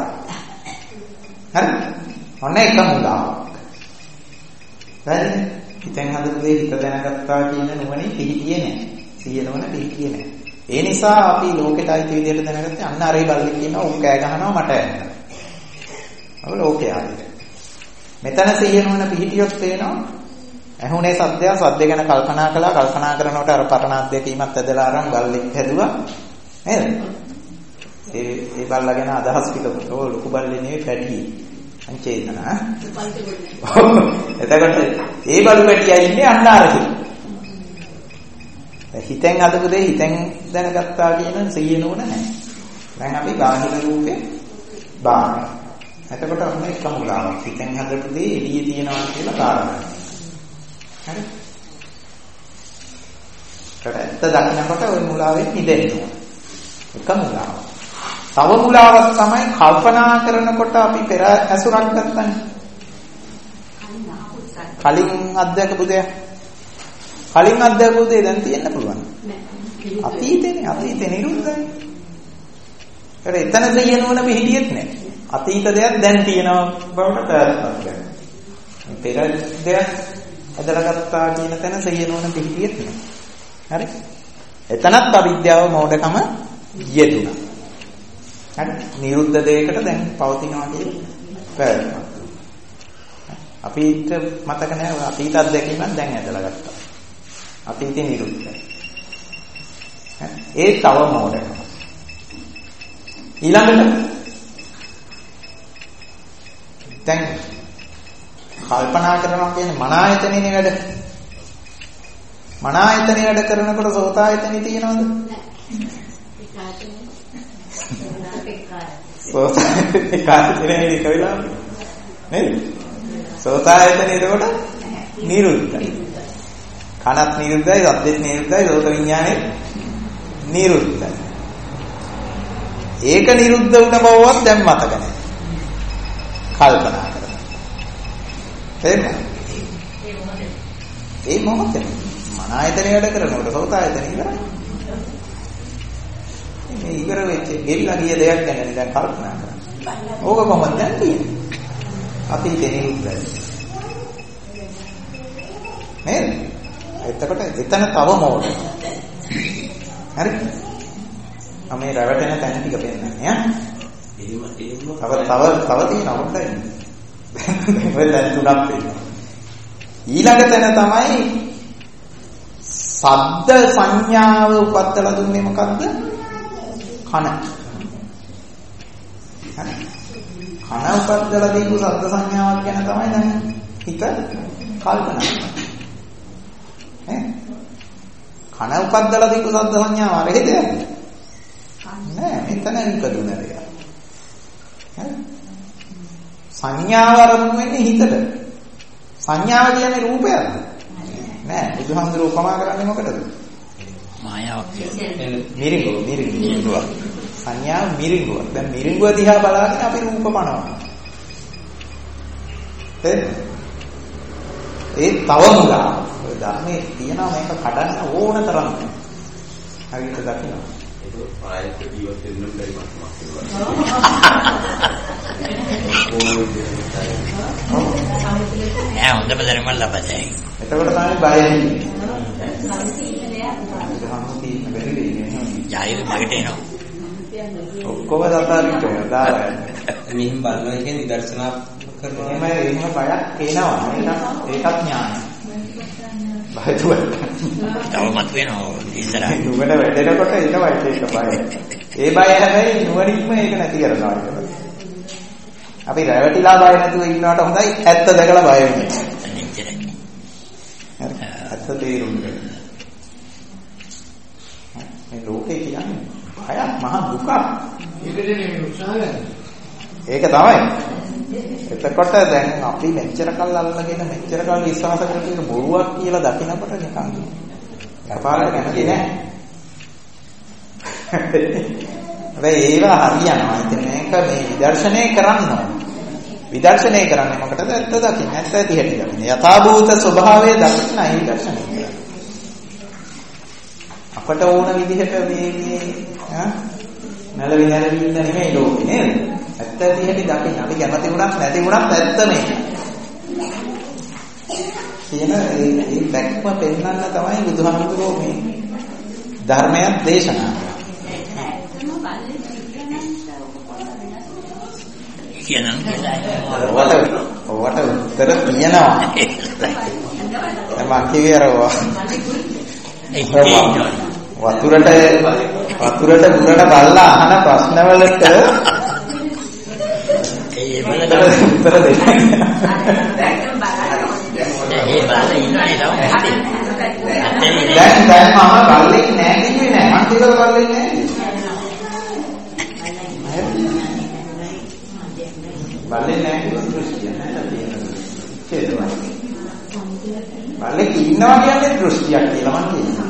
හරි? ඔන්න එක මුලාවක්. හරි? හිතෙන් හදපු දේ හිත දැනගත්තා කියන නුවණින් පිහිටියේ නැහැ. සිහිය නොවන පිහිටියේ නැහැ. ඒ නිසා අපි ලෝකෙට අයිති විදිහට දැනගත්තේ අන්න අරේ බල්ලෙක් ඉන්නවා උන් කෑ ගහනවා මට ඇහෙනවා. අව ලෝකේ ආදිට. මෙතන සිහිය නොවන පිහිටියොත් පේනවා ඇහුනේ සද්දය සද්ද ගැන කල්පනා කළා කල්පනා කරනකොට අර පරණ අධ්‍යක්ීමත් ඇදලා අරන් බල්ලෙක් හැදුවා නේද? ඒ ඒ බල්ලා ගැන අදහස් පිටකොට ඕ ලොකු බල්ලේ නෙවෙයි පැටි. අංචේතනා. එතකොට ඒ බලු පැටියා ඉන්නේ අන්න අරකේ. හිතෙන් අදපු දේ හිතෙන් දැනගත්තා කියන සිහිය නෝන නැහැ. දැන් අපි බාහිර රූපේ බාහිර. එතකොට ඔන්න එක මුලාවක්. හිතෙන් හදපු දේ එළියේ තියනවා කියලා කාරණා. හරි? ඒකට දකින්නකොට ওই මුලාවෙන් මිදෙන්න ඕන. එක මුලාවක්. තව මුලාවක් තමයි කල්පනා කරනකොට අපි පෙර ඇසුරක් ගන්නනේ. කලින් අධ්‍යයකපු දෙයක්. කලින් අධ්‍යයකපු දෙය දැන් තියෙන්න පුළුවන්. අතීතේනේ අතීතේ නිරුද්ධයි. ඒකට එතන දෙයනවන පිළිහිටියෙත් නැහැ. අතීත දෙයක් දැන් තියෙනවා බවට ප්‍රයත්නක් කරනවා. පෙර දෙයක් අදලා ගත්තා කියන තැන සෙයනවන පිළිහිටියෙත් නැහැ. හරි? එතනත් අවිද්‍යාව මෝඩකම යෙදුණා. හරි? නිරුද්ධ දෙයකට දැන් පවතිනවා කියන ප්‍රයත්නක්. අපිට මතක නැහැ අතීත අත්දැකීමක් දැන් ඇදලා ගත්තා. අතීතේ නිරුද්ධයි. ඒ තව මෝඩකම. ඊළඟට දැන් කල්පනා කරනවා කියන්නේ මන ආයතනෙනේ වැඩ. මන ආයතනේ වැඩ කරනකොට සෝතායතනෙ තියෙනවද? සෝතායතනේ කාටනේ එක වෙලා නේද? සෝතායතනේ එතකොට නිරුද්ධයි. කනත් නිරුද්ධයි, ශබ්දෙත් නිරුද්ධයි, ලෝක විඥානේ නිරුද්ධයි. ඒක නිරුද්ධ වුණ බවවත් දැන් මතක නැහැ. කල්පනා කරලා. තේරුණා? ඒ මොහොතේ මන ආයතනය වැඩ කරනකොට සෝත ආයතනය ඉවරයි. මේ ඉවර වෙච්ච ගෙවිලා ගිය දෙයක් ගැන දැන් කල්පනා කරන්න. ඕක කොහොමද දැන් තියෙන්නේ? අපි දෙනිරුද්ධයි. නේද? එතකොට එතන තව මොකද? හරි? අපි රැවටෙන තැන ටික පෙන්නන්නේ ඈ. එහෙම එහෙම තව තව තව තියෙනවා හොඳයි. ඔය දැන් තුනක් තියෙනවා. ඊළඟ තැන තමයි ශබ්ද සංඥාව උපත්තලා දුන්නේ මොකද්ද? කන. හරි. කන උපත්තලා දීපු ශබ්ද සංඥාවක් ගැන තමයි දැන් හිත කල්පනා කරන්නේ. ඈ කන උපද්දලා දීපු ශබ්ද සංඥාව අරහෙද යන්නේ? නෑ මෙතන ඉපදුන දෙයක්. හරි? සංඥාව අරමුණු වෙන්නේ හිතට. සංඥාව කියන්නේ රූපයක්ද? නෑ බුදුහාමුදුරුවෝ උපමා කරන්නේ මොකටද? මායාවක්. මිරිඟුව මිරිඟුව. සංඥාව මිරිඟුව. දැන් මිරිඟුව දිහා බලාගෙන අපි රූප මනනවා. ඒ තව මුලා ඔය ධර්මයේ තියෙනවා මේක කඩන්න ඕන තරම්. හරියට දකින්න. ඒක ප්‍රායෝගික ජීවත් වෙන්න බැරි මතක් නෑ හොඳම දැනුම ලබතයි. එතකොට තමයි බය වෙන්නේ. ජායක මගට එනවා. ඔක්කොම දතාරිට දාලා මෙහිම බලනවා කියන්නේ විදර්ශනා කරනවා. එහෙම එහෙම බයක් එනවා. ඒක ඒකත් ඥානයි. බයතුව. තව මත වෙනවා ඉස්සරහ. නුඹට වැඩෙනකොට එනවා ඒක බය. ඒ බය හැබැයි නුවණින්ම ඒක නැති කරනවා කියලා. අපි රැවටිලා බය නැතුව ඉන්නවට හොඳයි ඇත්ත දැකලා බය වෙන්නේ. හරි. ඇත්ත තේරුම් ගන්න. මේ ලෝකේ කියන්නේ බයක් මහ දුකක්. ඒකනේ උත්සාහය. ඒක තමයි. එතකොට දැන් අපි මෙච්චර කල් අල්ලගෙන මෙච්චර කල් විශ්වාස කරගෙන බොරුවක් කියලා දකිනකොට නිකන් යපාරට කැමති නෑ. හැබැයි ඒවා හරියනවා. ඉතින් මේක මේ විදර්ශනය කරන්න ඕන. විදර්ශනය කරන්නේ මොකටද? ඇත්ත දකින්න. ඇත්ත ඇති හැටි දකින්න. යථාභූත ස්වභාවය දකින්නයි විදර්ශනය කියන්නේ. අපට ඕන විදිහට මේ මේ ඈ නැලවි නැලවි ඉන්න නෙමෙයි ලෝකේ නේද? ඇත්ත ඇති හැටි දකින්න. අපි කැමති වුණත් නැති වුණත් ඇත්ත මේක. කියන ඒ ඒ දැක්ම පෙන්වන්න තමයි බුදුහාමුදුරුවෝ මේ ධර්මයක් දේශනා කියනනම් ඔවට ඔවට උත්තර තියෙනවා. මම කිව්වේ අර වතුරට වතුරට ගුරට බලලා අහන ප්‍රශ්නවලට ඒ බලන උත්තර දෙන්න. ඒ බලන ඉන්නේ තමයි. දැන් දැන් මම බල්ලෙක් නෑ කිව්වේ නෑ. මං කිව්වද බල්ලෙක් නෑ? බල්ලෙක් නෑ කිව්වොත් දෘෂ්ටිය නෑ තියෙනවා. බල්ලෙක් ඉන්නවා කියන්නේ දෘෂ්ටියක් කියලා මං කියනවා.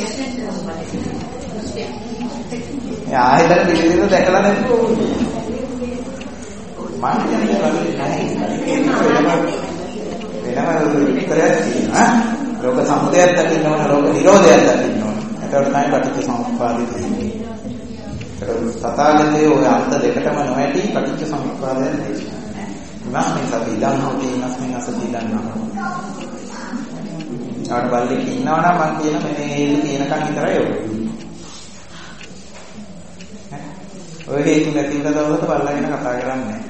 ආයෙත් පිළිදෙල දැකලා නැතුව මං කියන්නේ බල්ලෙක් නෑ. වෙනම උත්තරයක් තියෙනවා. ලෝක සමුදයක් දකින්න ඕන, ලෝක නිරෝධයක් දකින්න ඕන. ඒකට තමයි පටිච්ච සමුප්පාදය තියෙන්නේ. ඒක තථාගතයේ ඔය අර්ථ දෙකටම නොඇටි පටිච්ච සමුප්පාදය දේශනා. ඉමස්මින් සති ඉදන් හොති ඉමස්මින් අසති ඉදන් නම. ආවට බල්ලෙක් ඉන්නවා නම් මං කියන මේ තියෙනකන් විතරයි ඔය. ඔය හේතු නැති වෙන දවසට බල්ලා ගැන කතා කරන්නේ නැහැ.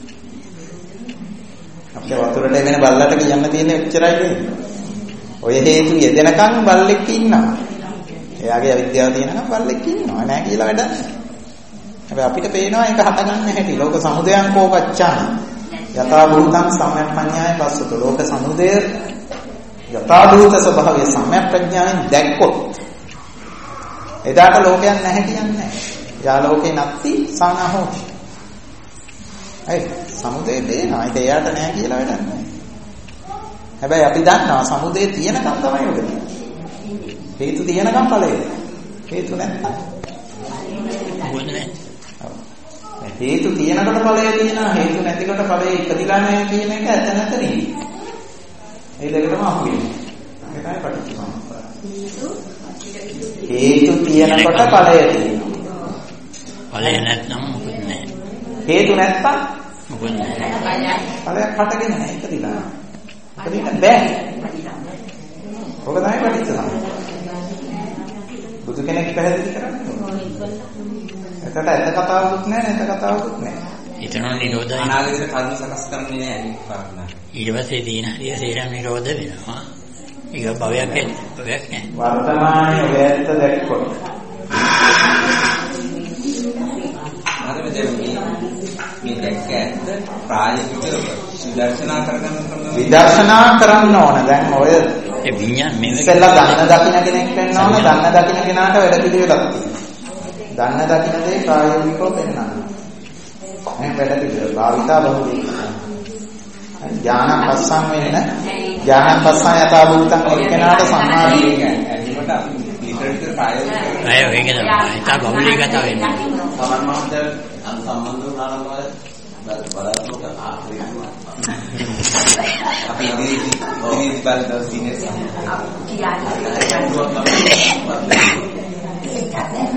අපේ වතුරට එගෙන බල්ලට කියන්න තියෙන්නේ එච්චරයි නේ. ඔය හේතු යෙදෙනකන් බල්ලෙක් ඉන්නවා. එයාගේ අවිද්‍යාව තියෙනකන් බල්ලෙක් ඉන්නවා. නෑ කියලා වැඩක් නෑ. හැබැයි අපිට පේනවා ඒක හටගන්න හැටි. ලෝක සමුදයං කෝපච්ඡාන. යථා භූතං සම්‍යක් පඤ්ඤාය පස්සත. ලෝක සමුදය යථා භූත ස්වභාවය සම්‍යක් ප්‍රඥාවෙන් දැක්කොත් එදාට ලෝකයක් නැහැ කියන්නේ නෑ. යා ලෝකේ නැති සානහෝති. ඒ සමුදේ දේනවා. ඒක එයාට නෑ කියලා වැඩක් නෑ. හැබැයි අපි දන්නවා සමුදේ තියෙනකම් තමයි ඔක තියෙන්නේ. හේතු තියෙනකම් ඵලය. හේතු නැත්නම් මොකද නැහැ. හේතු තියෙනකොට ඵලය තියෙනවා, හේතු නැතිකොට ඵලය ඉපදිලා නැහැ කියන එක ඇත්ත නැත නේ. ඒ දෙකම අහු වෙනවා. ඒකයි පටිච්චසමුප්පාද. හේතු තියෙනකොට ඵලය තියෙනවා. ඵලය නැත්නම් මොකද නැහැ. හේතු නැත්නම් මොකද නැහැ. ඵලයක් හටගෙන නැහැ ඉපදිලා. ඉපදින්න බෑ. ඔක තමයි පටිච්චසමුප්පාද. බුදු කෙනෙක් පැහැදිලි කරන්නේ. එතකොට ඇත්ත කතාවකුත් නැහැ, නැත්ත කතාවකුත් නැහැ. ඊතන නිරෝධය අනාගතේ කර්ම සකස් කරන්නේ නැහැ අනිත් කාරණා. ඊට පස්සේ තියෙන හරිය සේරම නිරෝධ වෙනවා. ඒක භවයක් නෙවෙයි. භවයක් නෑ. වර්තමානයේ ඔය ඇත්ත දැක්කොත්. හරිද මේ මේ දැක්ක ඇත්ත ප්‍රායෝගිකව විදර්ශනා කරගන්න කරනවා. විදර්ශනා කරන්න ඕන. දැන් ඔය ඒ විඤ්ඤාණ මේ ඉස්සෙල්ලා දන්න දකින්න කෙනෙක් වෙන්න ඕන. දන්න දකින්න කෙනාට වැඩ පිළිවෙලක් තියෙනවා. දන්න දකින්න දේ ප්‍රායෝගිකව පෙන්නනවා. මේ වැඩ පිළිවෙල භාවිතා බහුලී. ඥාන පස්සම් වෙන්න ඥාන පස්සම් යථා භූතං එක්කෙනාට සම්මාදී ඇත්තට අපි විතර විතර ප්‍රායෝගිකව අය ඒක තමයි. ඒක බහුලී කතාව වෙන්නේ. තමන් මහත්තයා අන් සම්බන්ධ වුණානම් බලාපොරොත්තු අපි ඉදිරි ඉදිරි බලන සීනියර්ස්